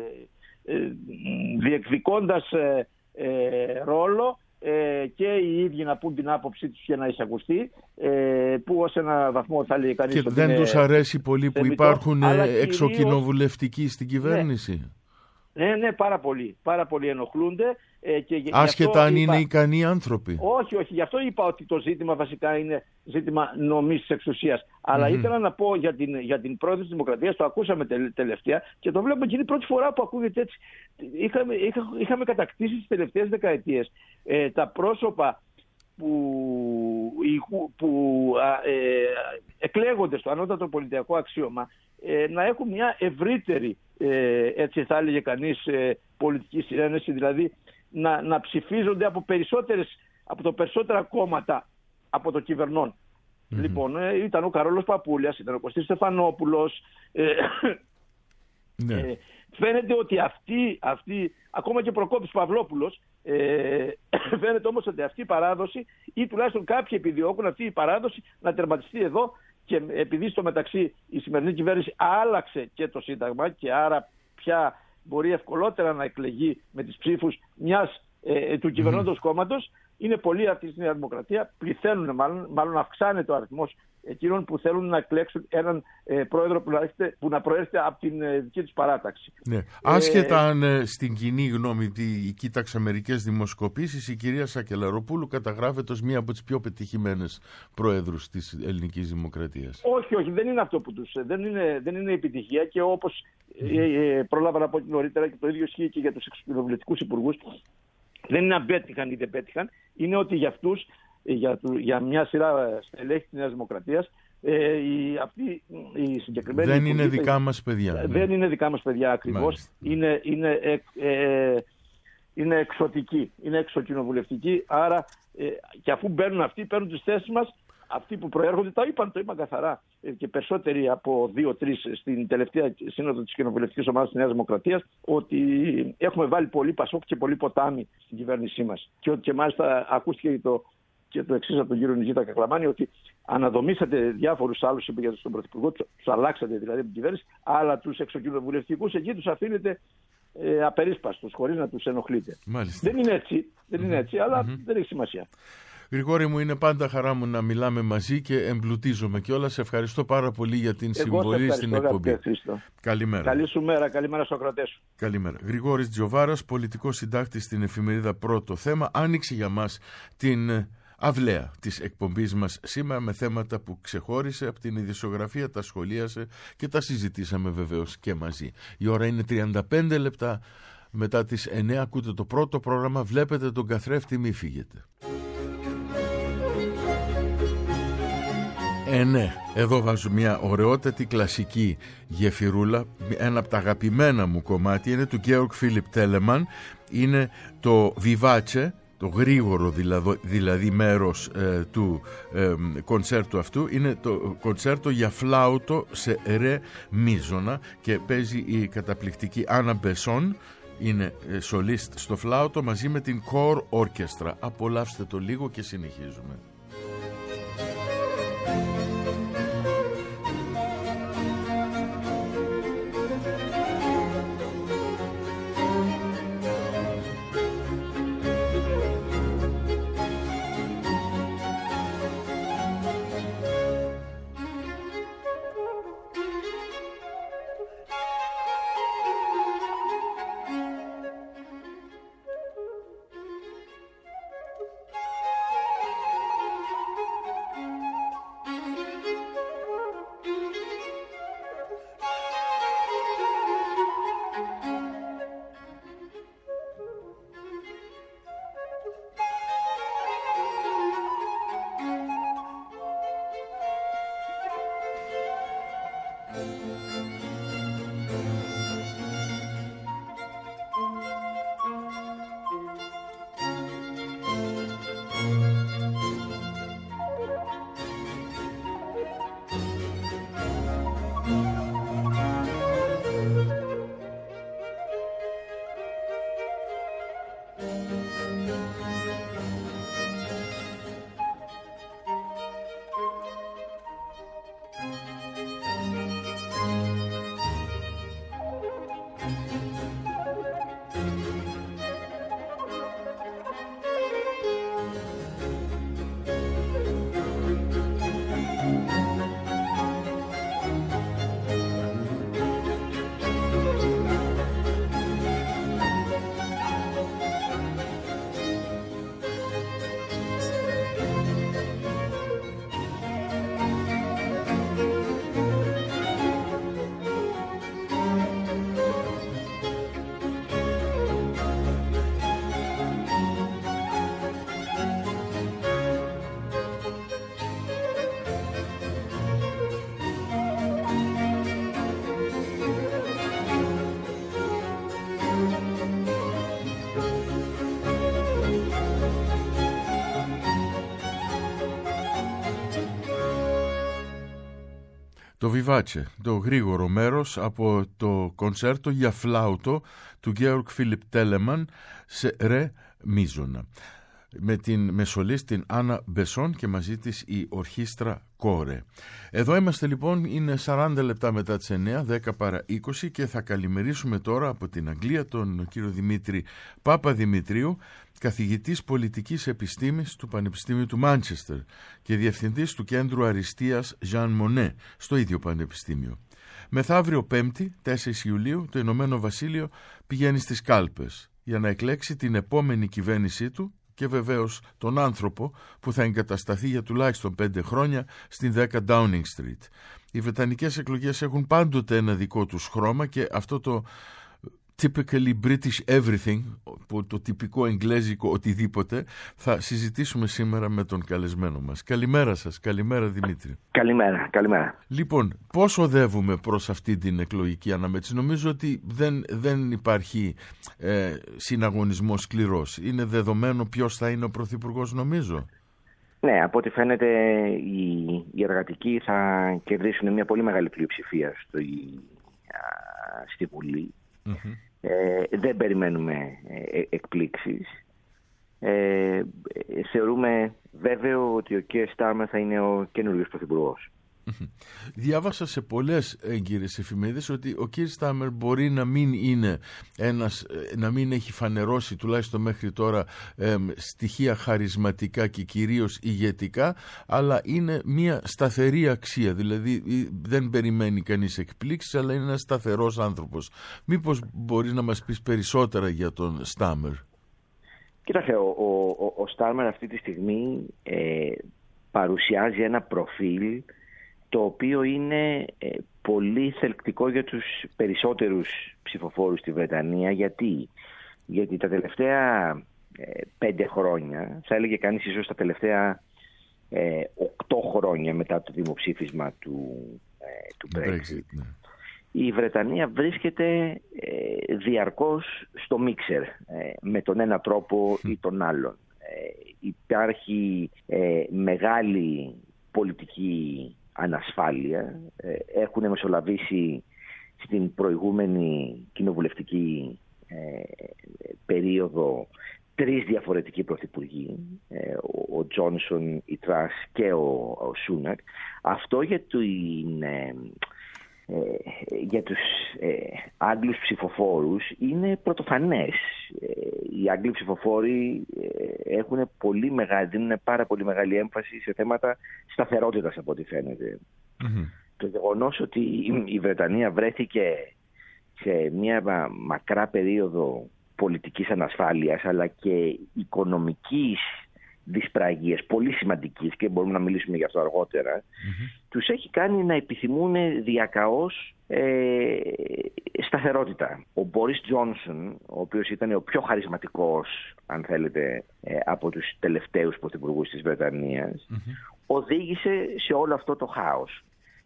διεκδικώντας ε, ε, ρόλο ε, και οι ίδιοι να πούν την άποψή τους και να εισακουστεί, ε, που ως ένα βαθμό θα λέει κανείς. Και δεν είναι, τους αρέσει πολύ που υπάρχουν εξοκοινοβουλευτικοί στην κυβέρνηση. Ναι. Ναι, ναι, πάρα πολύ. Πάρα πολύ ενοχλούνται. Ε, και άσχετα αν είπα... είναι ικανοί άνθρωποι. Όχι, όχι. Γι' αυτό είπα ότι το ζήτημα βασικά είναι ζήτημα νομής της εξουσίας. Αλλά mm-hmm. ήθελα να πω για την, για την πρόεδρο της Δημοκρατίας, το ακούσαμε τε, τελευταία και το βλέπουμε και είναι η πρώτη φορά που ακούγεται έτσι. Είχαμε, είχα, είχαμε κατακτήσει τις τελευταίες δεκαετίες ε, τα πρόσωπα που, που ε, εκλέγονται στο ανώτατο πολιτιακό αξίωμα ε, να έχουν μια ευρύτερη, ε, έτσι θα έλεγε κανείς, ε, πολιτική συνένεση, δηλαδή να, να ψηφίζονται από, περισσότερες, από το περισσότερα κόμματα από το κυβερνών. Mm-hmm. Λοιπόν, ε, ήταν ο Καρόλος Παπούλιας, ήταν ο Κωστής Στεφανόπουλος. Ε, ναι. ε, φαίνεται ότι αυτοί, αυτοί, ακόμα και ο Προκόπης Παυλόπουλος, ε, φαίνεται όμως ότι αυτή η παράδοση, ή τουλάχιστον κάποιοι επιδιώκουν αυτή η παράδοση να τερματιστεί εδώ, και επειδή στο μεταξύ η σημερινή κυβέρνηση άλλαξε και το Σύνταγμα και άρα πια μπορεί ευκολότερα να εκλεγεί με τις ψήφους μιας, ε, του κυβερνώντος mm-hmm. κόμματος, είναι πολλοί αυτή στη Νέα Δημοκρατία, πληθαίνουν μάλλον, μάλλον αυξάνεται ο αριθμός εκείνων που θέλουν να εκλέξουν έναν ε, πρόεδρο που να, έρχεται, που να προέρχεται από την ε, δική τους παράταξη. Ναι. Άσχετα ε, αν ε, στην κοινή γνώμη τη, κοίταξα μερικές δημοσκοπήσεις, η κυρία Σακελαροπούλου καταγράφεται ως μία από τις πιο πετυχημένες πρόεδρους της ελληνικής δημοκρατίας. Όχι, όχι, δεν είναι αυτό που τους... Δεν είναι, δεν είναι επιτυχία, και όπως mm. ε, ε, πρόλαβα να πω και νωρίτερα, και το ίδιο ισχύει και για τους εξωτερικούς υπουργούς, δεν είναι αν πέτυχαν ή δεν πέτυχαν, είναι ότι για αυτούς, για, για μια σειρά στελέχη της Νέας Δημοκρατίας, ε, η, αυτή, η συγκεκριμένη δεν είναι δικά μας παιδιά. Ναι. Δεν είναι δικά μας παιδιά ακριβώς. Είναι, είναι, ε, ε, είναι εξωτική, είναι εξοκοινοβουλευτική, άρα ε, και αφού μπαίνουν αυτοί, παίρνουν τις θέσεις μας, αυτοί που προέρχονται, τα είπαν, το είπαν καθαρά ε, και περισσότεροι από δύο-τρεις στην τελευταία σύνοδο της κοινοβουλευτικής ομάδας της Νέας Δημοκρατίας, ότι έχουμε βάλει πολύ Πασόκ και πολύ ποτάμι στην κυβέρνησή μας. Και ότι και μάλιστα ακούστηκε το, και το εξής από τον κύριο Νικήτα Κακλαμάνη, ότι αναδομήσατε διάφορους άλλους, είπε για τον Πρωθυπουργό, τους αλλάξατε δηλαδή από την κυβέρνηση, αλλά τους εξοκοινοβουλευτικούς εκεί τους αφήνετε ε, απερίσπαστος, χωρίς να τους ενοχλείτε. Μάλιστα. Δεν είναι έτσι, δεν είναι έτσι, αλλά mm-hmm. δεν έχει σημασία. Γρηγόρη μου, είναι πάντα χαρά μου να μιλάμε μαζί και εμπλουτίζομαι κιόλας. Σε ευχαριστώ πάρα πολύ για την Εγώ συμβολή στην εκπομπή. Καλημέρα. Καλή σου μέρα, καλημέρα στους ακροατές σου. Καλημέρα. Γρηγόρης Τζιοβάρας, πολιτικός συντάκτης στην εφημερίδα Πρώτο Θέμα, άνοιξε για μας την αυλαία της εκπομπής μας σήμερα με θέματα που ξεχώρισε από την ειδησιογραφία, τα σχολίασε και τα συζητήσαμε βεβαίως και μαζί. Η ώρα είναι τριάντα πέντε λεπτά μετά τις εννέα. Ακούτε το πρώτο πρόγραμμα. Βλέπετε τον καθρέφτη, μη φύγετε. Ε, ναι, εδώ βάζω μια ωραιότατη κλασική γεφυρούλα. Ένα από τα αγαπημένα μου κομμάτια είναι του Georg Philipp Telemann. Είναι το Vivace, το γρήγορο δηλαδή, δηλαδή μέρος ε, του ε, κονσέρτου αυτού. Είναι το κονσέρτο για φλάουτο σε ρε μίζωνα και παίζει η καταπληκτική Άννα Μπεσόν. Είναι σολίστ στο φλάουτο μαζί με την Chor Orchestra. Απολαύστε το λίγο και συνεχίζουμε. Το Βιβάτσε, το γρήγορο μέρος από το κονσέρτο για φλάουτο του Γεώργ Φίλιπ Τέλεμαν σε ρε μίζωνα, με την μεσολίστ την Άννα Μπεσόν και μαζί της η ορχήστρα Κόρε. Εδώ είμαστε λοιπόν, είναι σαράντα λεπτά μετά τις εννιά, δέκα παρά είκοσι, και θα καλημερίσουμε τώρα από την Αγγλία τον κύριο Δημήτρη Παπαδημητρίου, καθηγητής πολιτικής επιστήμης του Πανεπιστήμιου του Μάντσεστερ και διευθυντής του Κέντρου Αριστείας Ζαν Μονέ στο ίδιο Πανεπιστήμιο. Μεθαύριο Πέμπτη, τέσσερις Ιουλίου, το Ηνωμένο Βασίλειο πηγαίνει στις κάλπες για να εκλέξει την επόμενη κυβέρνησή του και βεβαίως τον άνθρωπο που θα εγκατασταθεί για τουλάχιστον πέντε χρόνια στην δέκα Downing Street. Οι βρετανικές εκλογές έχουν πάντοτε ένα δικό τους χρώμα και αυτό το typically British everything, το τυπικό εγγλέζικο οτιδήποτε, θα συζητήσουμε σήμερα με τον καλεσμένο μας. Καλημέρα σας, καλημέρα Δημήτρη. Καλημέρα, καλημέρα. Λοιπόν, πώς οδεύουμε προς αυτή την εκλογική αναμέτρηση? Νομίζω ότι δεν, δεν υπάρχει ε, συναγωνισμός σκληρός. Είναι δεδομένο ποιος θα είναι ο πρωθυπουργός, νομίζω. Ναι, από ό,τι φαίνεται οι, οι εργατικοί θα κερδίσουν μια πολύ μεγάλη πλειοψηφία στο, στη Βουλή. Mm-hmm. Ε, δεν περιμένουμε ε, εκπλήξεις. Ε, θεωρούμε βέβαιο ότι ο κ. Στάρμερ θα είναι ο καινούριος πρωθυπουργός. Διάβασα σε πολλές έγκυρες εφημερίδες ότι ο κ. Στάρμερ μπορεί να μην είναι ένας, να μην έχει φανερώσει τουλάχιστον μέχρι τώρα ε, στοιχεία χαρισματικά και κυρίως ηγετικά, αλλά είναι μια σταθερή αξία, δηλαδή δεν περιμένει κανείς εκπλήξεις, αλλά είναι ένας σταθερός άνθρωπος. Μήπως μπορείς να μας πεις περισσότερα για τον Στάρμερ? Κοίταξε, ο, ο, ο Στάρμερ αυτή τη στιγμή ε, παρουσιάζει ένα προφίλ το οποίο είναι ε, πολύ θελκτικό για τους περισσότερους ψηφοφόρους στη Βρετανία. Γιατί, Γιατί τα τελευταία ε, πέντε χρόνια, θα έλεγε κανείς ίσως τα τελευταία ε, οκτώ χρόνια μετά το δημοψήφισμα του, ε, του Brexit, Brexit ναι. η Βρετανία βρίσκεται ε, διαρκώς στο μίξερ, ε, με τον ένα τρόπο ή τον άλλον. Ε, υπάρχει ε, μεγάλη πολιτική ανασφάλεια. Έχουν μεσολαβήσει στην προηγούμενη κοινοβουλευτική ε, περίοδο τρεις διαφορετικοί πρωθυπουργοί, ε, ο Τζόνσον, η Τρας και ο, ο Σούνακ. Αυτό για, το, είναι, ε, για τους ε, Άγγλους ψηφοφόρους είναι πρωτοφανές. Ε, οι Άγγλοι ψηφοφόροι ε, έχουν πολύ μεγάλη, δίνουν πάρα πολύ μεγάλη έμφαση σε θέματα σταθερότητας, από ό,τι φαίνεται. Mm-hmm. Το γεγονός ότι η Βρετανία βρέθηκε σε μια μακρά περίοδο πολιτικής ανασφάλειας αλλά και οικονομικής δυσπραγίας πολύ σημαντικής, και μπορούμε να μιλήσουμε γι' αυτό αργότερα, mm-hmm. τους έχει κάνει να επιθυμούν διακαώς ε, σταθερότητα. Ο Μπόρις Τζόνσον, ο οποίος ήταν ο πιο χαρισματικός, αν θέλετε, ε, από τους τελευταίους πρωθυπουργούς της Βρετανίας, mm-hmm. οδήγησε σε όλο αυτό το χάος.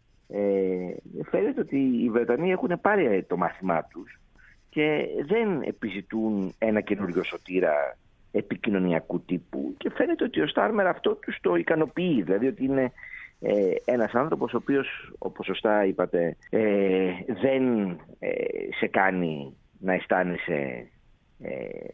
Ε, φαίνεται ότι οι Βρετανοί έχουν πάρει το μάθημά τους και δεν επιζητούν ένα καινούριο σωτήρα επικοινωνιακού τύπου, και φαίνεται ότι ο Στάρμερ αυτό τους το ικανοποιεί, δηλαδή ότι είναι ε, ένας άνθρωπος ο οποίος, όπως σωστά είπατε, ε, δεν ε, σε κάνει να αισθάνεσαι ε,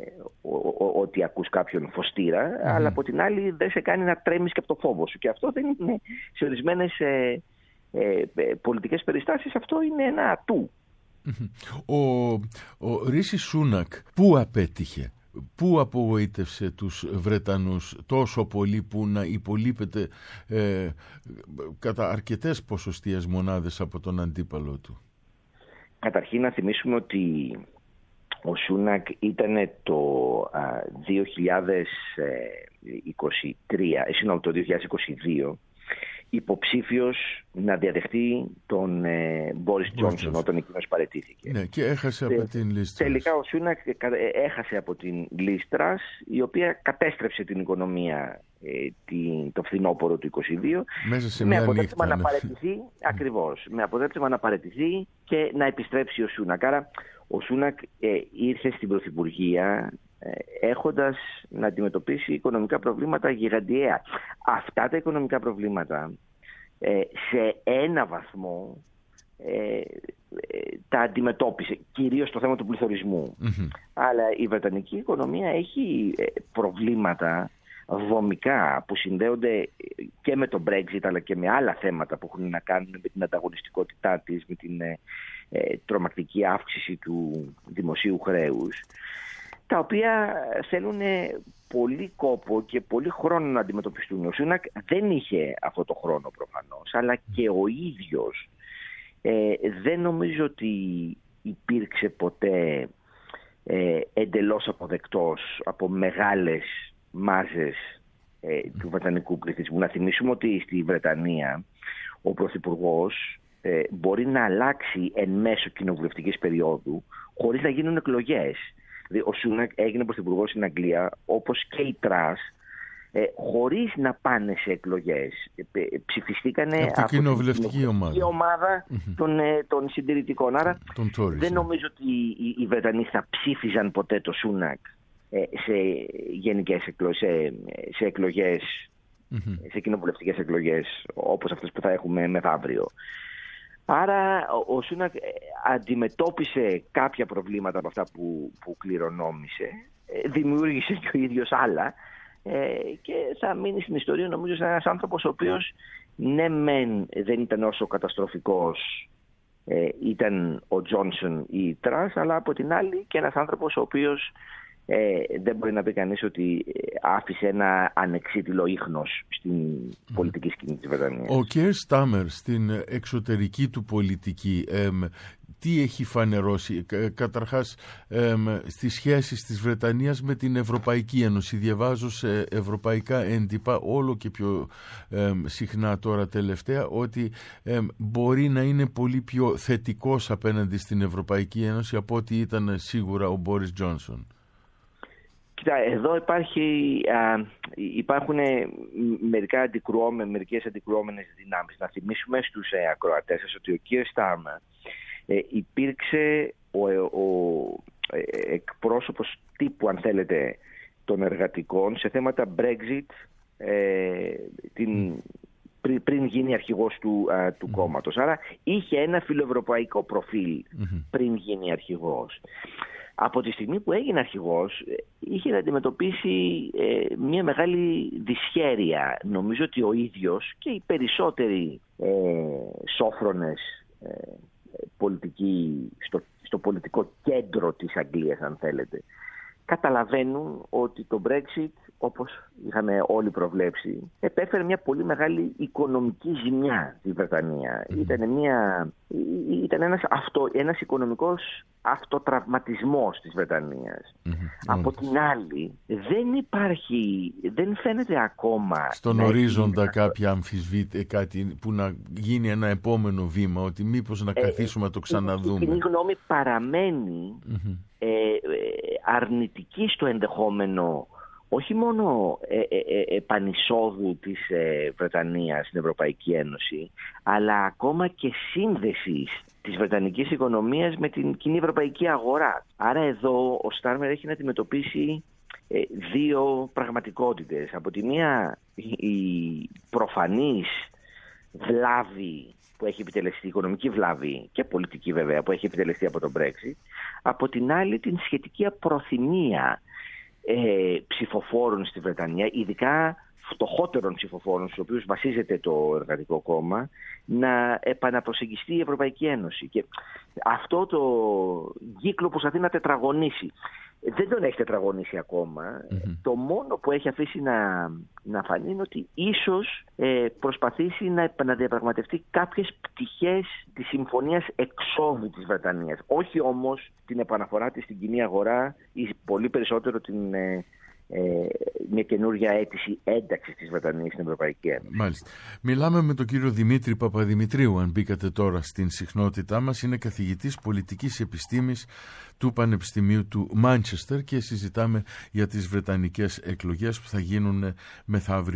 ότι ακούς κάποιον φωστήρα, mm-hmm. αλλά από την άλλη δεν σε κάνει να τρέμεις και από το φόβο σου, και αυτό δεν είναι σε ορισμένες ε, ε, πολιτικές περιστάσεις, αυτό είναι ένα ατού. Ο, ο Ρίση Σούνακ πού απέτυχε? Πού απογοήτευσε τους Βρετανούς τόσο πολύ που να υπολείπεται ε, κατά αρκετές ποσοστίες μονάδες από τον αντίπαλο του? Καταρχήν να θυμίσουμε ότι ο Σούνακ ήταν το α, δύο χιλιάδες είκοσι τρία, συγγνώμη, το δύο χιλιάδες είκοσι δύο υποψήφιος να διαδεχτεί τον ε, Μπόρις Τζόνσον όταν εκείνος παραιτήθηκε. Ναι, και έχασε από την λίστρα. Τελικά ο Σούνακ έχασε από την λίστρα, η οποία κατέστρεψε την οικονομία ε, την, το φθινόπωρο του είκοσι δύο, μέσα σε με μια αποτέλεσμα νύχτα, να παραιτηθεί, ακριβώς, με αποτέλεσμα να παραιτηθεί και να επιστρέψει ο Σούνακ. Άρα ο Σούνακ ε, ήρθε στην Πρωθυπουργία έχοντας να αντιμετωπίσει οικονομικά προβλήματα γιγαντιαία. Αυτά τα οικονομικά προβλήματα ε, σε ένα βαθμό ε, ε, τα αντιμετώπισε, κυρίως το θέμα του πληθωρισμού. Mm-hmm. Αλλά η βρετανική οικονομία έχει προβλήματα δομικά που συνδέονται και με το Brexit αλλά και με άλλα θέματα που έχουν να κάνουν με την ανταγωνιστικότητά της, με την ε, ε, τρομακτική αύξηση του δημοσίου χρέους, τα οποία θέλουν πολύ κόπο και πολύ χρόνο να αντιμετωπιστούν. Ο Σούνακ δεν είχε αυτό το χρόνο προφανώς, αλλά και ο ίδιος ε, δεν νομίζω ότι υπήρξε ποτέ ε, εντελώς αποδεκτός από μεγάλες μάζες ε, του βρετανικού πληθυσμού. Να θυμίσουμε ότι στη Βρετανία ο Πρωθυπουργός ε, μπορεί να αλλάξει εν μέσω κοινοβουλευτικής περίοδου χωρίς να γίνουν εκλογές. Δηλαδή, ο Σούνακ έγινε πρωθυπουργός στην Αγγλία, όπως και η Τρας, ε, χωρίς να πάνε σε εκλογές. Ε, ε, ψηφιστήκανε από την κοινοβουλευτική ομάδα, ομάδα mm-hmm. των, ε, των συντηρητικών. Άρα Tories, δεν νομίζω ότι οι, οι Βρετανοί θα ψήφιζαν ποτέ το Σούνακ σε γενικές εκλογές, σε, σε εκλογές, mm-hmm. σε κοινοβουλευτικές εκλογές όπως αυτές που θα έχουμε μεθαύριο. Άρα ο Σούνακ αντιμετώπισε κάποια προβλήματα από αυτά που, που κληρονόμησε, δημιούργησε και ο ίδιος άλλα και θα μείνει στην ιστορία νομίζω σαν ένας άνθρωπος ο οποίος ναι μεν δεν ήταν όσο καταστροφικός ήταν ο Τζόνσον ή η Τρας, αλλά από την άλλη και ένας άνθρωπος ο οποίος Ε, δεν μπορεί να πει κανείς ότι άφησε ένα ανεξίτηλο ίχνος στην mm. πολιτική σκηνή της Βρετανίας. Ο Κιέρ Στάμερ στην εξωτερική του πολιτική εμ, τι έχει φανερώσει? Καταρχάς εμ, στις σχέσεις της Βρετανίας με την Ευρωπαϊκή Ένωση. Διαβάζω σε ευρωπαϊκά έντυπα όλο και πιο εμ, συχνά τώρα τελευταία ότι εμ, μπορεί να είναι πολύ πιο θετικός απέναντι στην Ευρωπαϊκή Ένωση από ό,τι ήταν σίγουρα ο Μπόρις Τζόνσον. Κοίτα, εδώ υπάρχει, α, υπάρχουν μερικά αντικρουόμενες, μερικές αντικρουόμενες δυνάμεις. Να θυμίσουμε στους ε, ακροατές σας ότι ο Κιέρ Στάμερ ε, υπήρξε ο, ε, ο ε, εκπρόσωπος τύπου, αν θέλετε, των εργατικών σε θέματα Brexit ε, την, πριν, πριν γίνει αρχηγός του, α, του mm-hmm. κόμματος. Άρα είχε ένα φιλοευρωπαϊκό προφίλ mm-hmm. πριν γίνει αρχηγός. Από τη στιγμή που έγινε αρχηγός είχε να αντιμετωπίσει ε, μια μεγάλη δυσχέρεια. Νομίζω ότι ο ίδιος και οι περισσότεροι ε, σόφρονες ε, πολιτικοί στο, στο πολιτικό κέντρο της Αγγλίας, αν θέλετε, καταλαβαίνουν ότι το Brexit, όπως είχαμε όλοι προβλέψει, επέφερε μια πολύ μεγάλη οικονομική ζημιά στη Βρετανία. Mm. Ήταν, μια, ήταν ένας, αυτο, ένας οικονομικός αυτοτραυματισμός της Βρετανίας. Mm-hmm. Από mm. την άλλη, δεν υπάρχει, δεν φαίνεται ακόμα... Στον ορίζοντα κάποια αμφισβήτη, κάτι που να γίνει ένα επόμενο βήμα, ότι μήπως να καθίσουμε ε, να το ξαναδούμε. Η κοινή γνώμη παραμένει mm-hmm. ε, ε, αρνητική στο ενδεχόμενο όχι μόνο ε, ε, ε, επανεισόδου της ε, Βρετανίας στην Ευρωπαϊκή Ένωση, αλλά ακόμα και σύνδεσης της βρετανικής οικονομίας με την κοινή ευρωπαϊκή αγορά. Άρα εδώ ο Στάμερ έχει να αντιμετωπίσει ε, δύο πραγματικότητες. Από τη μία η προφανής βλάβη που έχει επιτελεστεί, οικονομική βλάβη και πολιτική βέβαια που έχει επιτελεστεί από τον Brexit. Από την άλλη την σχετική απροθυμία Ε, ψηφοφόρων στη Βρετανία, ειδικά φτωχότερων ψηφοφόρων στους οποίους βασίζεται το Εργατικό Κόμμα, να επαναπροσεγγιστεί η Ευρωπαϊκή Ένωση. Και αυτό το κύκλο προσπαθεί να τετραγωνίσει. Δεν τον έχει τετραγωνίσει ακόμα. Mm-hmm. Το μόνο που έχει αφήσει να, να φανεί είναι ότι ίσως ε, προσπαθήσει να επαναδιαπραγματευτεί κάποιες πτυχές της συμφωνίας εξόδου της Βρετανίας. Όχι όμως την επαναφορά της στην κοινή αγορά ή πολύ περισσότερο την... Ε, Ε, μια καινούργια αίτηση ένταξης της Βρετανίας στην Ευρωπαϊκή Ένωση. Μάλιστα. Μιλάμε με τον κύριο Δημήτρη Παπαδημητρίου, αν μπήκατε τώρα στην συχνότητά μας. Είναι καθηγητής πολιτικής επιστήμης του Πανεπιστημίου του Μάντσεστερ και συζητάμε για τις βρετανικές εκλογές που θα γίνουν μεθαύριο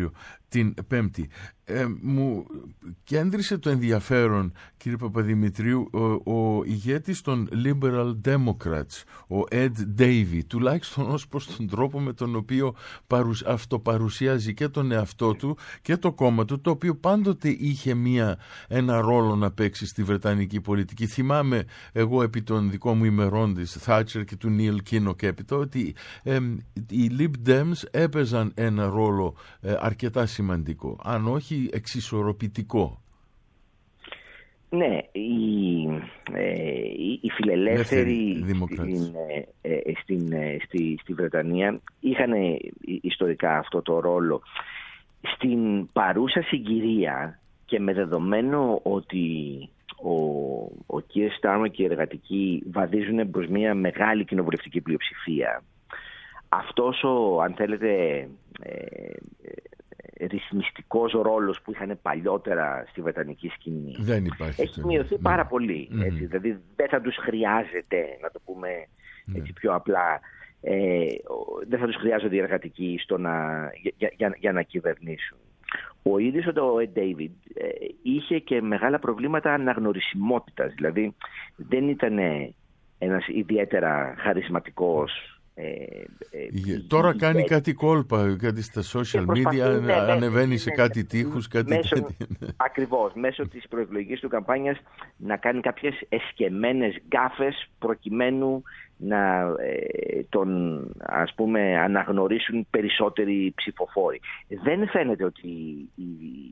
την Πέμπτη. Ε, μου κέντρισε το ενδιαφέρον, κύριε Παπαδημητρίου, ο, ο ηγέτης των Liberal Democrats, ο Ed Davey, τουλάχιστον ως προς τον τρόπο με τον οποίο παρουσ, αυτοπαρουσιάζει και τον εαυτό του και το κόμμα του, το οποίο πάντοτε είχε μία, ένα ρόλο να παίξει στη Βρετανική πολιτική. Θυμάμαι εγώ επί των δικών μου ημερών της Thatcher και του Neil Kinnock έπειτα ότι ε, οι Lib Dems έπαιζαν ένα ρόλο ε, αρκετά σημαντικό, αν όχι εξισορροπητικό. Ναι, οι, ε, οι φιλελεύθεροι στην, ε, στην, ε, στη, στη Βρετανία είχαν ιστορικά αυτό το ρόλο. Στην παρούσα συγκυρία και με δεδομένο ότι ο, ο κ. Στάρμερ και οι εργατικοί βαδίζουν προς μια μεγάλη κοινοβουλευτική πλειοψηφία, αυτός ο, αν θέλετε, ε, ρυθμιστικός ρόλος που είχαν παλιότερα στη βρετανική σκηνή δεν υπάρχει, έχει μειωθεί ναι. πάρα πολύ. Mm. Έτσι, δηλαδή δεν θα τους χρειάζεται, να το πούμε έτσι, ναι. πιο απλά, ε, δεν θα τους χρειάζονται οι εργατικοί στο να, για, για, για να κυβερνήσουν. Ο ίδιος ο Ed Davey ε, είχε και μεγάλα προβλήματα αναγνωρισιμότητας. Δηλαδή δεν ήταν ένας ιδιαίτερα χαρισματικός. Ε, ε, Τώρα ε, κάνει ε, κάτι κόλπα, κάτι στα social media, ναι, ανεβαίνει ναι, σε ναι, κάτι τείχους, κάτι μέσω, τέτοιο. Ακριβώς, μέσω της προεκλογικής του καμπάνιας να κάνει κάποιες εσκεμμένες γκάφες προκειμένου να ε, τον, ας πούμε, αναγνωρίσουν περισσότεροι ψηφοφόροι. Δεν φαίνεται ότι οι, οι,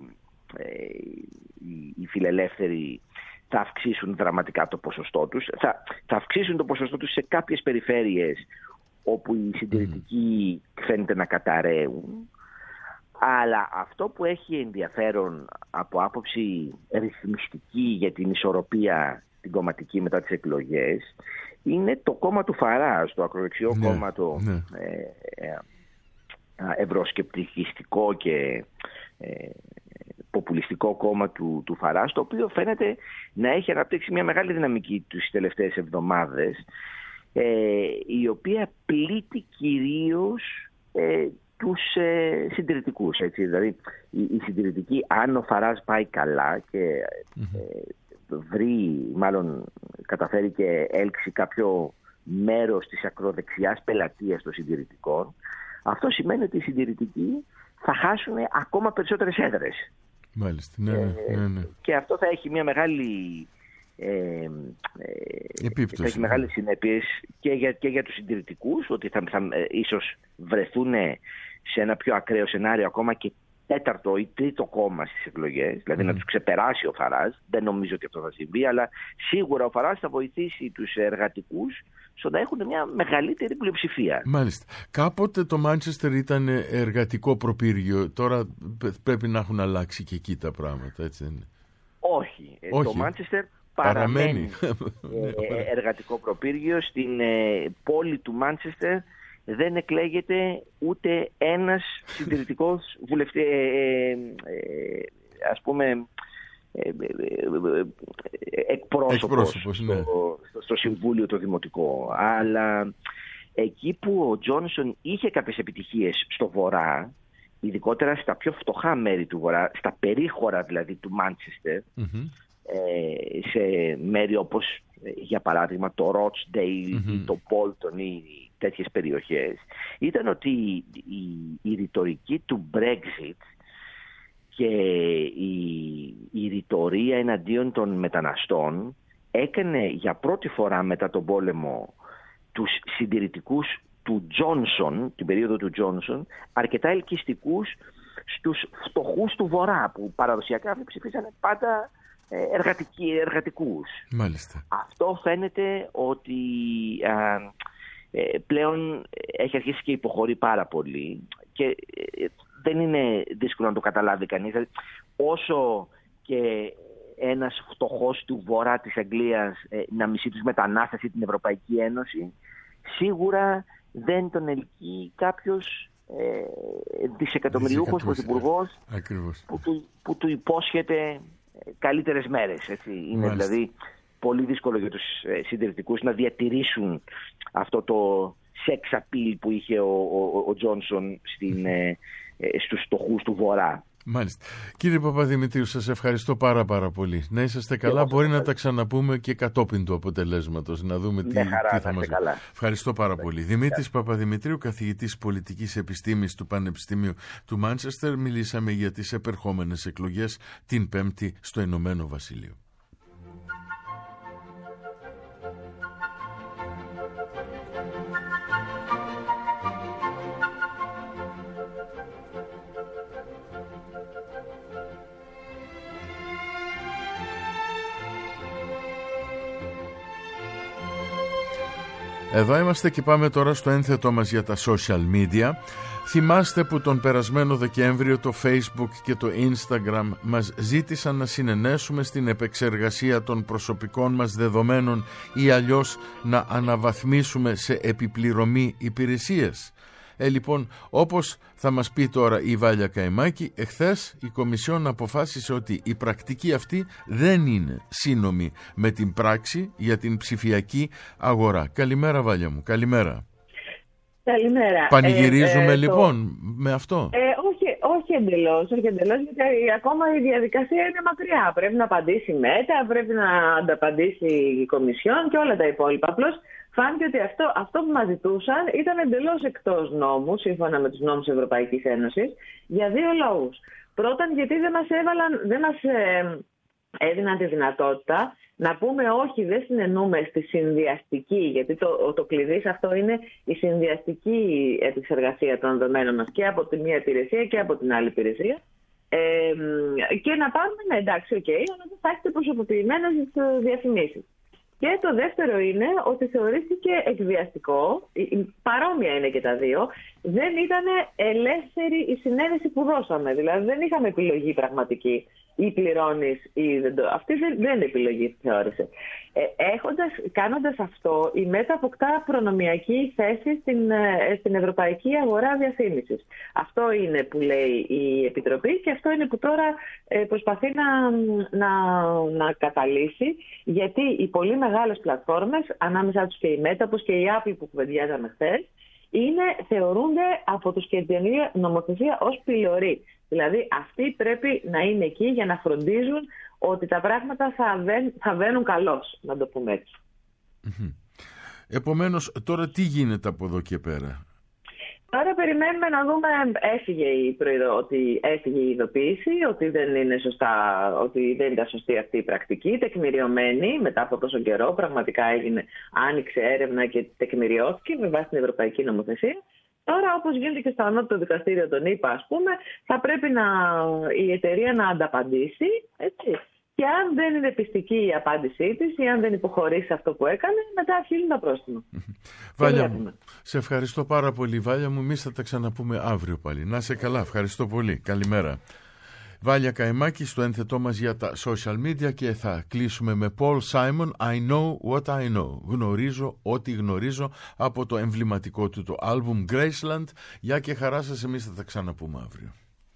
οι, οι φιλελεύθεροι θα αυξήσουν δραματικά το ποσοστό τους. Θα, θα αυξήσουν το ποσοστό τους σε κάποιες περιφέρειες όπου οι συντηρητικοί mm. φαίνεται να καταραίουν. Αλλά αυτό που έχει ενδιαφέρον από άποψη ρυθμιστική για την ισορροπία την κομματική μετά τις εκλογές είναι το κόμμα του Φαράζ, το ακροδεξιό ναι, κόμμα, το ναι. ε, ε, ευρωσκεπτικιστικό και ε, ποπουλιστικό κόμμα του, του Φαράζ, το οποίο φαίνεται να έχει αναπτύξει μια μεγάλη δυναμική τις τελευταίες εβδομάδες, ε, η οποία πλήττει κυρίως ε, τους ε, συντηρητικούς. Έτσι. Δηλαδή οι, οι συντηρητικοί, αν ο Φαράζ πάει καλά και ε, βρει, μάλλον καταφέρει και έλξει κάποιο μέρος της ακροδεξιάς πελατείας των συντηρητικών, αυτό σημαίνει ότι οι συντηρητικοί θα χάσουν ακόμα περισσότερες έδρες. Μάλιστα, ναι, ναι, ναι, ναι. Και αυτό θα έχει μια μεγάλη ε, ε, επίπτωση. Θα έχει μεγάλες συνέπειες και για, και για τους συντηρητικούς, ότι θα, θα ε, ίσως βρεθούν σε ένα πιο ακραίο σενάριο ακόμα και τέταρτο ή τρίτο κόμμα στις εκλογές, δηλαδή mm. να τους ξεπεράσει ο Φαράζ. Δεν νομίζω ότι αυτό θα συμβεί, αλλά σίγουρα ο Φαράζ θα βοηθήσει τους εργατικούς στο να έχουν μια μεγαλύτερη πλειοψηφία. Μάλιστα. Κάποτε το Μάντσεστερ ήταν εργατικό προπύργιο, τώρα πρέπει να έχουν αλλάξει και εκεί τα πράγματα, έτσι δεν είναι? Όχι. Όχι. Το Μάντσεστερ παραμένει εργατικό προπύργιο. Στην ε, πόλη του Μάντσεστερ δεν εκλέγεται ούτε ένας συντηρητικός βουλευτή, ε, ε, ας πούμε, ε, ε, εκπρόσωπος, εκπρόσωπος ναι. στο, στο Συμβούλιο το Δημοτικό. Αλλά εκεί που ο Τζόνσον είχε κάποιες επιτυχίες στο Βορρά, ειδικότερα στα πιο φτωχά μέρη του Βορρά, στα περίχωρα δηλαδή του Μάντσεστερ, mm-hmm. ε, σε μέρη όπως για παράδειγμα το Ρότσντέιλ mm-hmm. ή το Πόλτον ή τέτοιες περιοχές, ήταν ότι η, η, η ρητορική του Brexit και η, η ρητορία εναντίον των μεταναστών έκανε για πρώτη φορά μετά τον πόλεμο τους συντηρητικούς του Τζόνσον, την περίοδο του Τζόνσον, αρκετά ελκυστικούς στους φτωχούς του Βορρά, που παραδοσιακά ψηφίσανε πάντα εργατικοί, εργατικούς. Μάλιστα. Αυτό φαίνεται ότι α, ε, πλέον έχει αρχίσει και υποχωρεί πάρα πολύ και ε, δεν είναι δύσκολο να το καταλάβει κανείς. Δηλαδή, όσο και ένας φτωχός του Βορρά της Αγγλίας ε, να μισεί τους μετανάστες ή την Ευρωπαϊκή Ένωση, σίγουρα δεν τον ελκύει κάποιος ε, δισεκατομμυριούχος πρωθυπουργός που, του, που του υπόσχεται καλύτερες μέρες. Έτσι. Είναι Μάλιστα. δηλαδή πολύ δύσκολο για τους ε, συντηρητικούς να διατηρήσουν αυτό το sex appeal που είχε ο, ο, ο Τζόνσον στην, ε, στους φτωχούς του Βορρά. Μάλιστα. Κύριε Παπαδημητρίου, σας ευχαριστώ πάρα πάρα πολύ. Να είσαστε καλά. Εγώ μπορεί να τα ξαναπούμε και κατόπιν του αποτελέσματος, να δούμε τι, χαρά, τι θα μας καλά. Ευχαριστώ πάρα πολύ. Δημήτρης Παπαδημητρίου, καθηγητής πολιτικής επιστήμης του Πανεπιστημίου του Μάντσεστερ. Μιλήσαμε για τις επερχόμενες εκλογές την Πέμπτη στο Ηνωμένο Βασίλειο. Εδώ είμαστε και πάμε τώρα στο ένθετό μας για τα social media. Θυμάστε που τον περασμένο Δεκέμβριο το Facebook και το Instagram μας ζήτησαν να συνενέσουμε στην επεξεργασία των προσωπικών μας δεδομένων ή αλλιώς να αναβαθμίσουμε σε επιπληρωμή υπηρεσίες. Ε, λοιπόν, όπως θα μας πει τώρα η Βάλια Καϊμάκη, εχθές η Κομισιόν αποφάσισε ότι η πρακτική αυτή δεν είναι σύνομη με την πράξη για την ψηφιακή αγορά. Καλημέρα Βάλια μου, καλημέρα. Καλημέρα. Πανηγυρίζουμε ε, ε, λοιπόν το... με αυτό. Ε, όχι, όχι εντελώς, όχι εντελώς, γιατί ακόμα η διαδικασία είναι μακριά. Πρέπει να απαντήσει η ΜΕΤΑ, πρέπει να ανταπαντήσει η Κομισιόν και όλα τα υπόλοιπα. Απλώς φάνηκε ότι αυτό, αυτό που μας ζητούσαν ήταν εντελώς εκτός νόμου, σύμφωνα με τους νόμους Ευρωπαϊκής Ένωσης, για δύο λόγους. Πρώτον, γιατί δεν μας, έβαλαν, δεν μας ε, έδιναν τη δυνατότητα να πούμε όχι, δεν συνενούμε στη συνδυαστική, γιατί το, το κλειδί σε αυτό είναι η συνδυαστική επεξεργασία των δεδομένων μας και από τη μία υπηρεσία και από την άλλη υπηρεσία. Ε, και να πάμε, ναι, εντάξει, οκ, okay, αλλά δεν θα έχετε προσωποποιημένες διαφημίσεις. Και το δεύτερο είναι ότι θεωρήθηκε εκβιαστικό, παρόμοια είναι και τα δύο, δεν ήταν ελεύθερη η συνένεση που δώσαμε. Δηλαδή δεν είχαμε επιλογή πραγματική, ή πληρώνεις ή δεν το... Αυτή δεν, δεν είναι επιλογή, θεώρησε. Ε, έχοντας, κάνοντας αυτό, η ΜΕΤΑ αποκτά προνομιακή θέση στην, στην ευρωπαϊκή αγορά διαφήμισης. Αυτό είναι που λέει η Επιτροπή και αυτό είναι που τώρα ε, προσπαθεί να, να, να καταλύσει, γιατί οι πολύ μεγάλες πλατφόρμες, ανάμεσα τους και η ΜΕΤΑ, όπως και η Apple που κουβεντιάζαμε χθες, είναι, θεωρούνται από τους και την νομοθεσία ως πυλωροί. Δηλαδή αυτοί πρέπει να είναι εκεί για να φροντίζουν ότι τα πράγματα θα, βαίν, θα βαίνουν καλώς, να το πούμε έτσι. Επομένως, τώρα τι γίνεται από εδώ και πέρα? Τώρα περιμένουμε να δούμε, έφυγε η, προειδο... ότι έφυγε η ειδοποίηση, ότι δεν, είναι σωστά, ότι δεν ήταν σωστή αυτή η πρακτική, τεκμηριωμένη μετά από τόσο καιρό, πραγματικά έγινε, άνοιξε έρευνα και τεκμηριώθηκε με βάση την Ευρωπαϊκή Νομοθεσία. Τώρα, όπως γίνεται και στο ανώτατο δικαστήριο των ΗΠΑ, ας πούμε, θα πρέπει να, η εταιρεία να ανταπαντήσει, έτσι. Και αν δεν είναι πιστική η απάντησή της ή αν δεν υποχωρήσει αυτό που έκανε, μετά αρχίζουν τα πρόστιμα. Βάλια μου, σε ευχαριστώ πάρα πολύ, Βάλια μου. Εμείς θα τα ξαναπούμε αύριο πάλι. Να είσαι καλά, ευχαριστώ πολύ. Καλημέρα. Βάλια Καϊμάκη στο ένθετό μας για τα social media και θα κλείσουμε με Paul Simon, I know what I know. Γνωρίζω ό,τι γνωρίζω, από το εμβληματικό του το άλμπουμ Graceland. Γεια και χαρά σας, εμείς θα τα ξαναπούμε αύριο.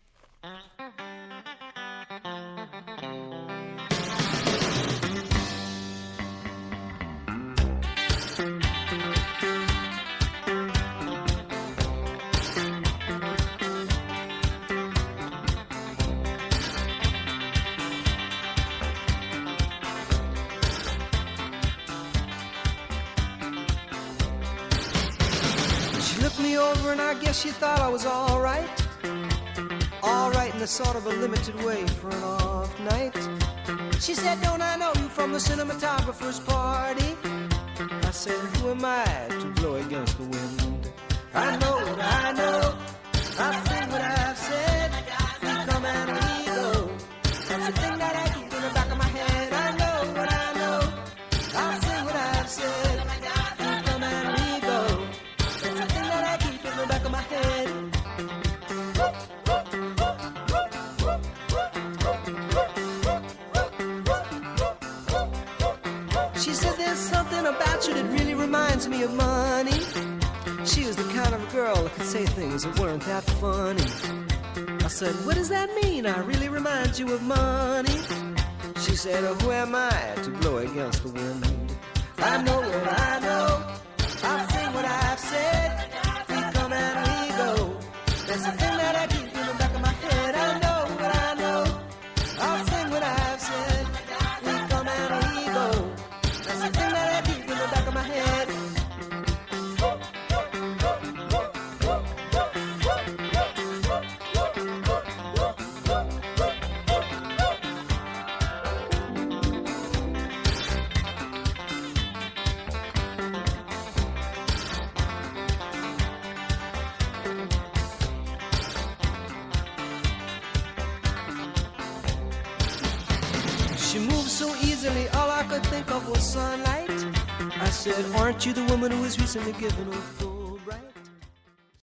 She thought I was all right, all right in a sort of a limited way for an off night. She said, don't I know you from the cinematographer's party? I said, who am I to blow against the wind? I know what I know, I've said what I've said, we come and we go. That's the thing that I keep in the back of my head. I know what I know, I've said what I've said, we come and we go. That's the thing that I keep in the back of my head. She said there's something about you that really reminds me of money. She was the kind of girl that could say things that weren't that funny. I said, what does that mean? I really remind you of money. She said, oh, who am I to blow against the wind? I know what I know, I've said what I've said, we come and we go. That's the thing that I keep she moved so easily, all I could think of was sunlight. I said, aren't you the woman who was recently given a full bright?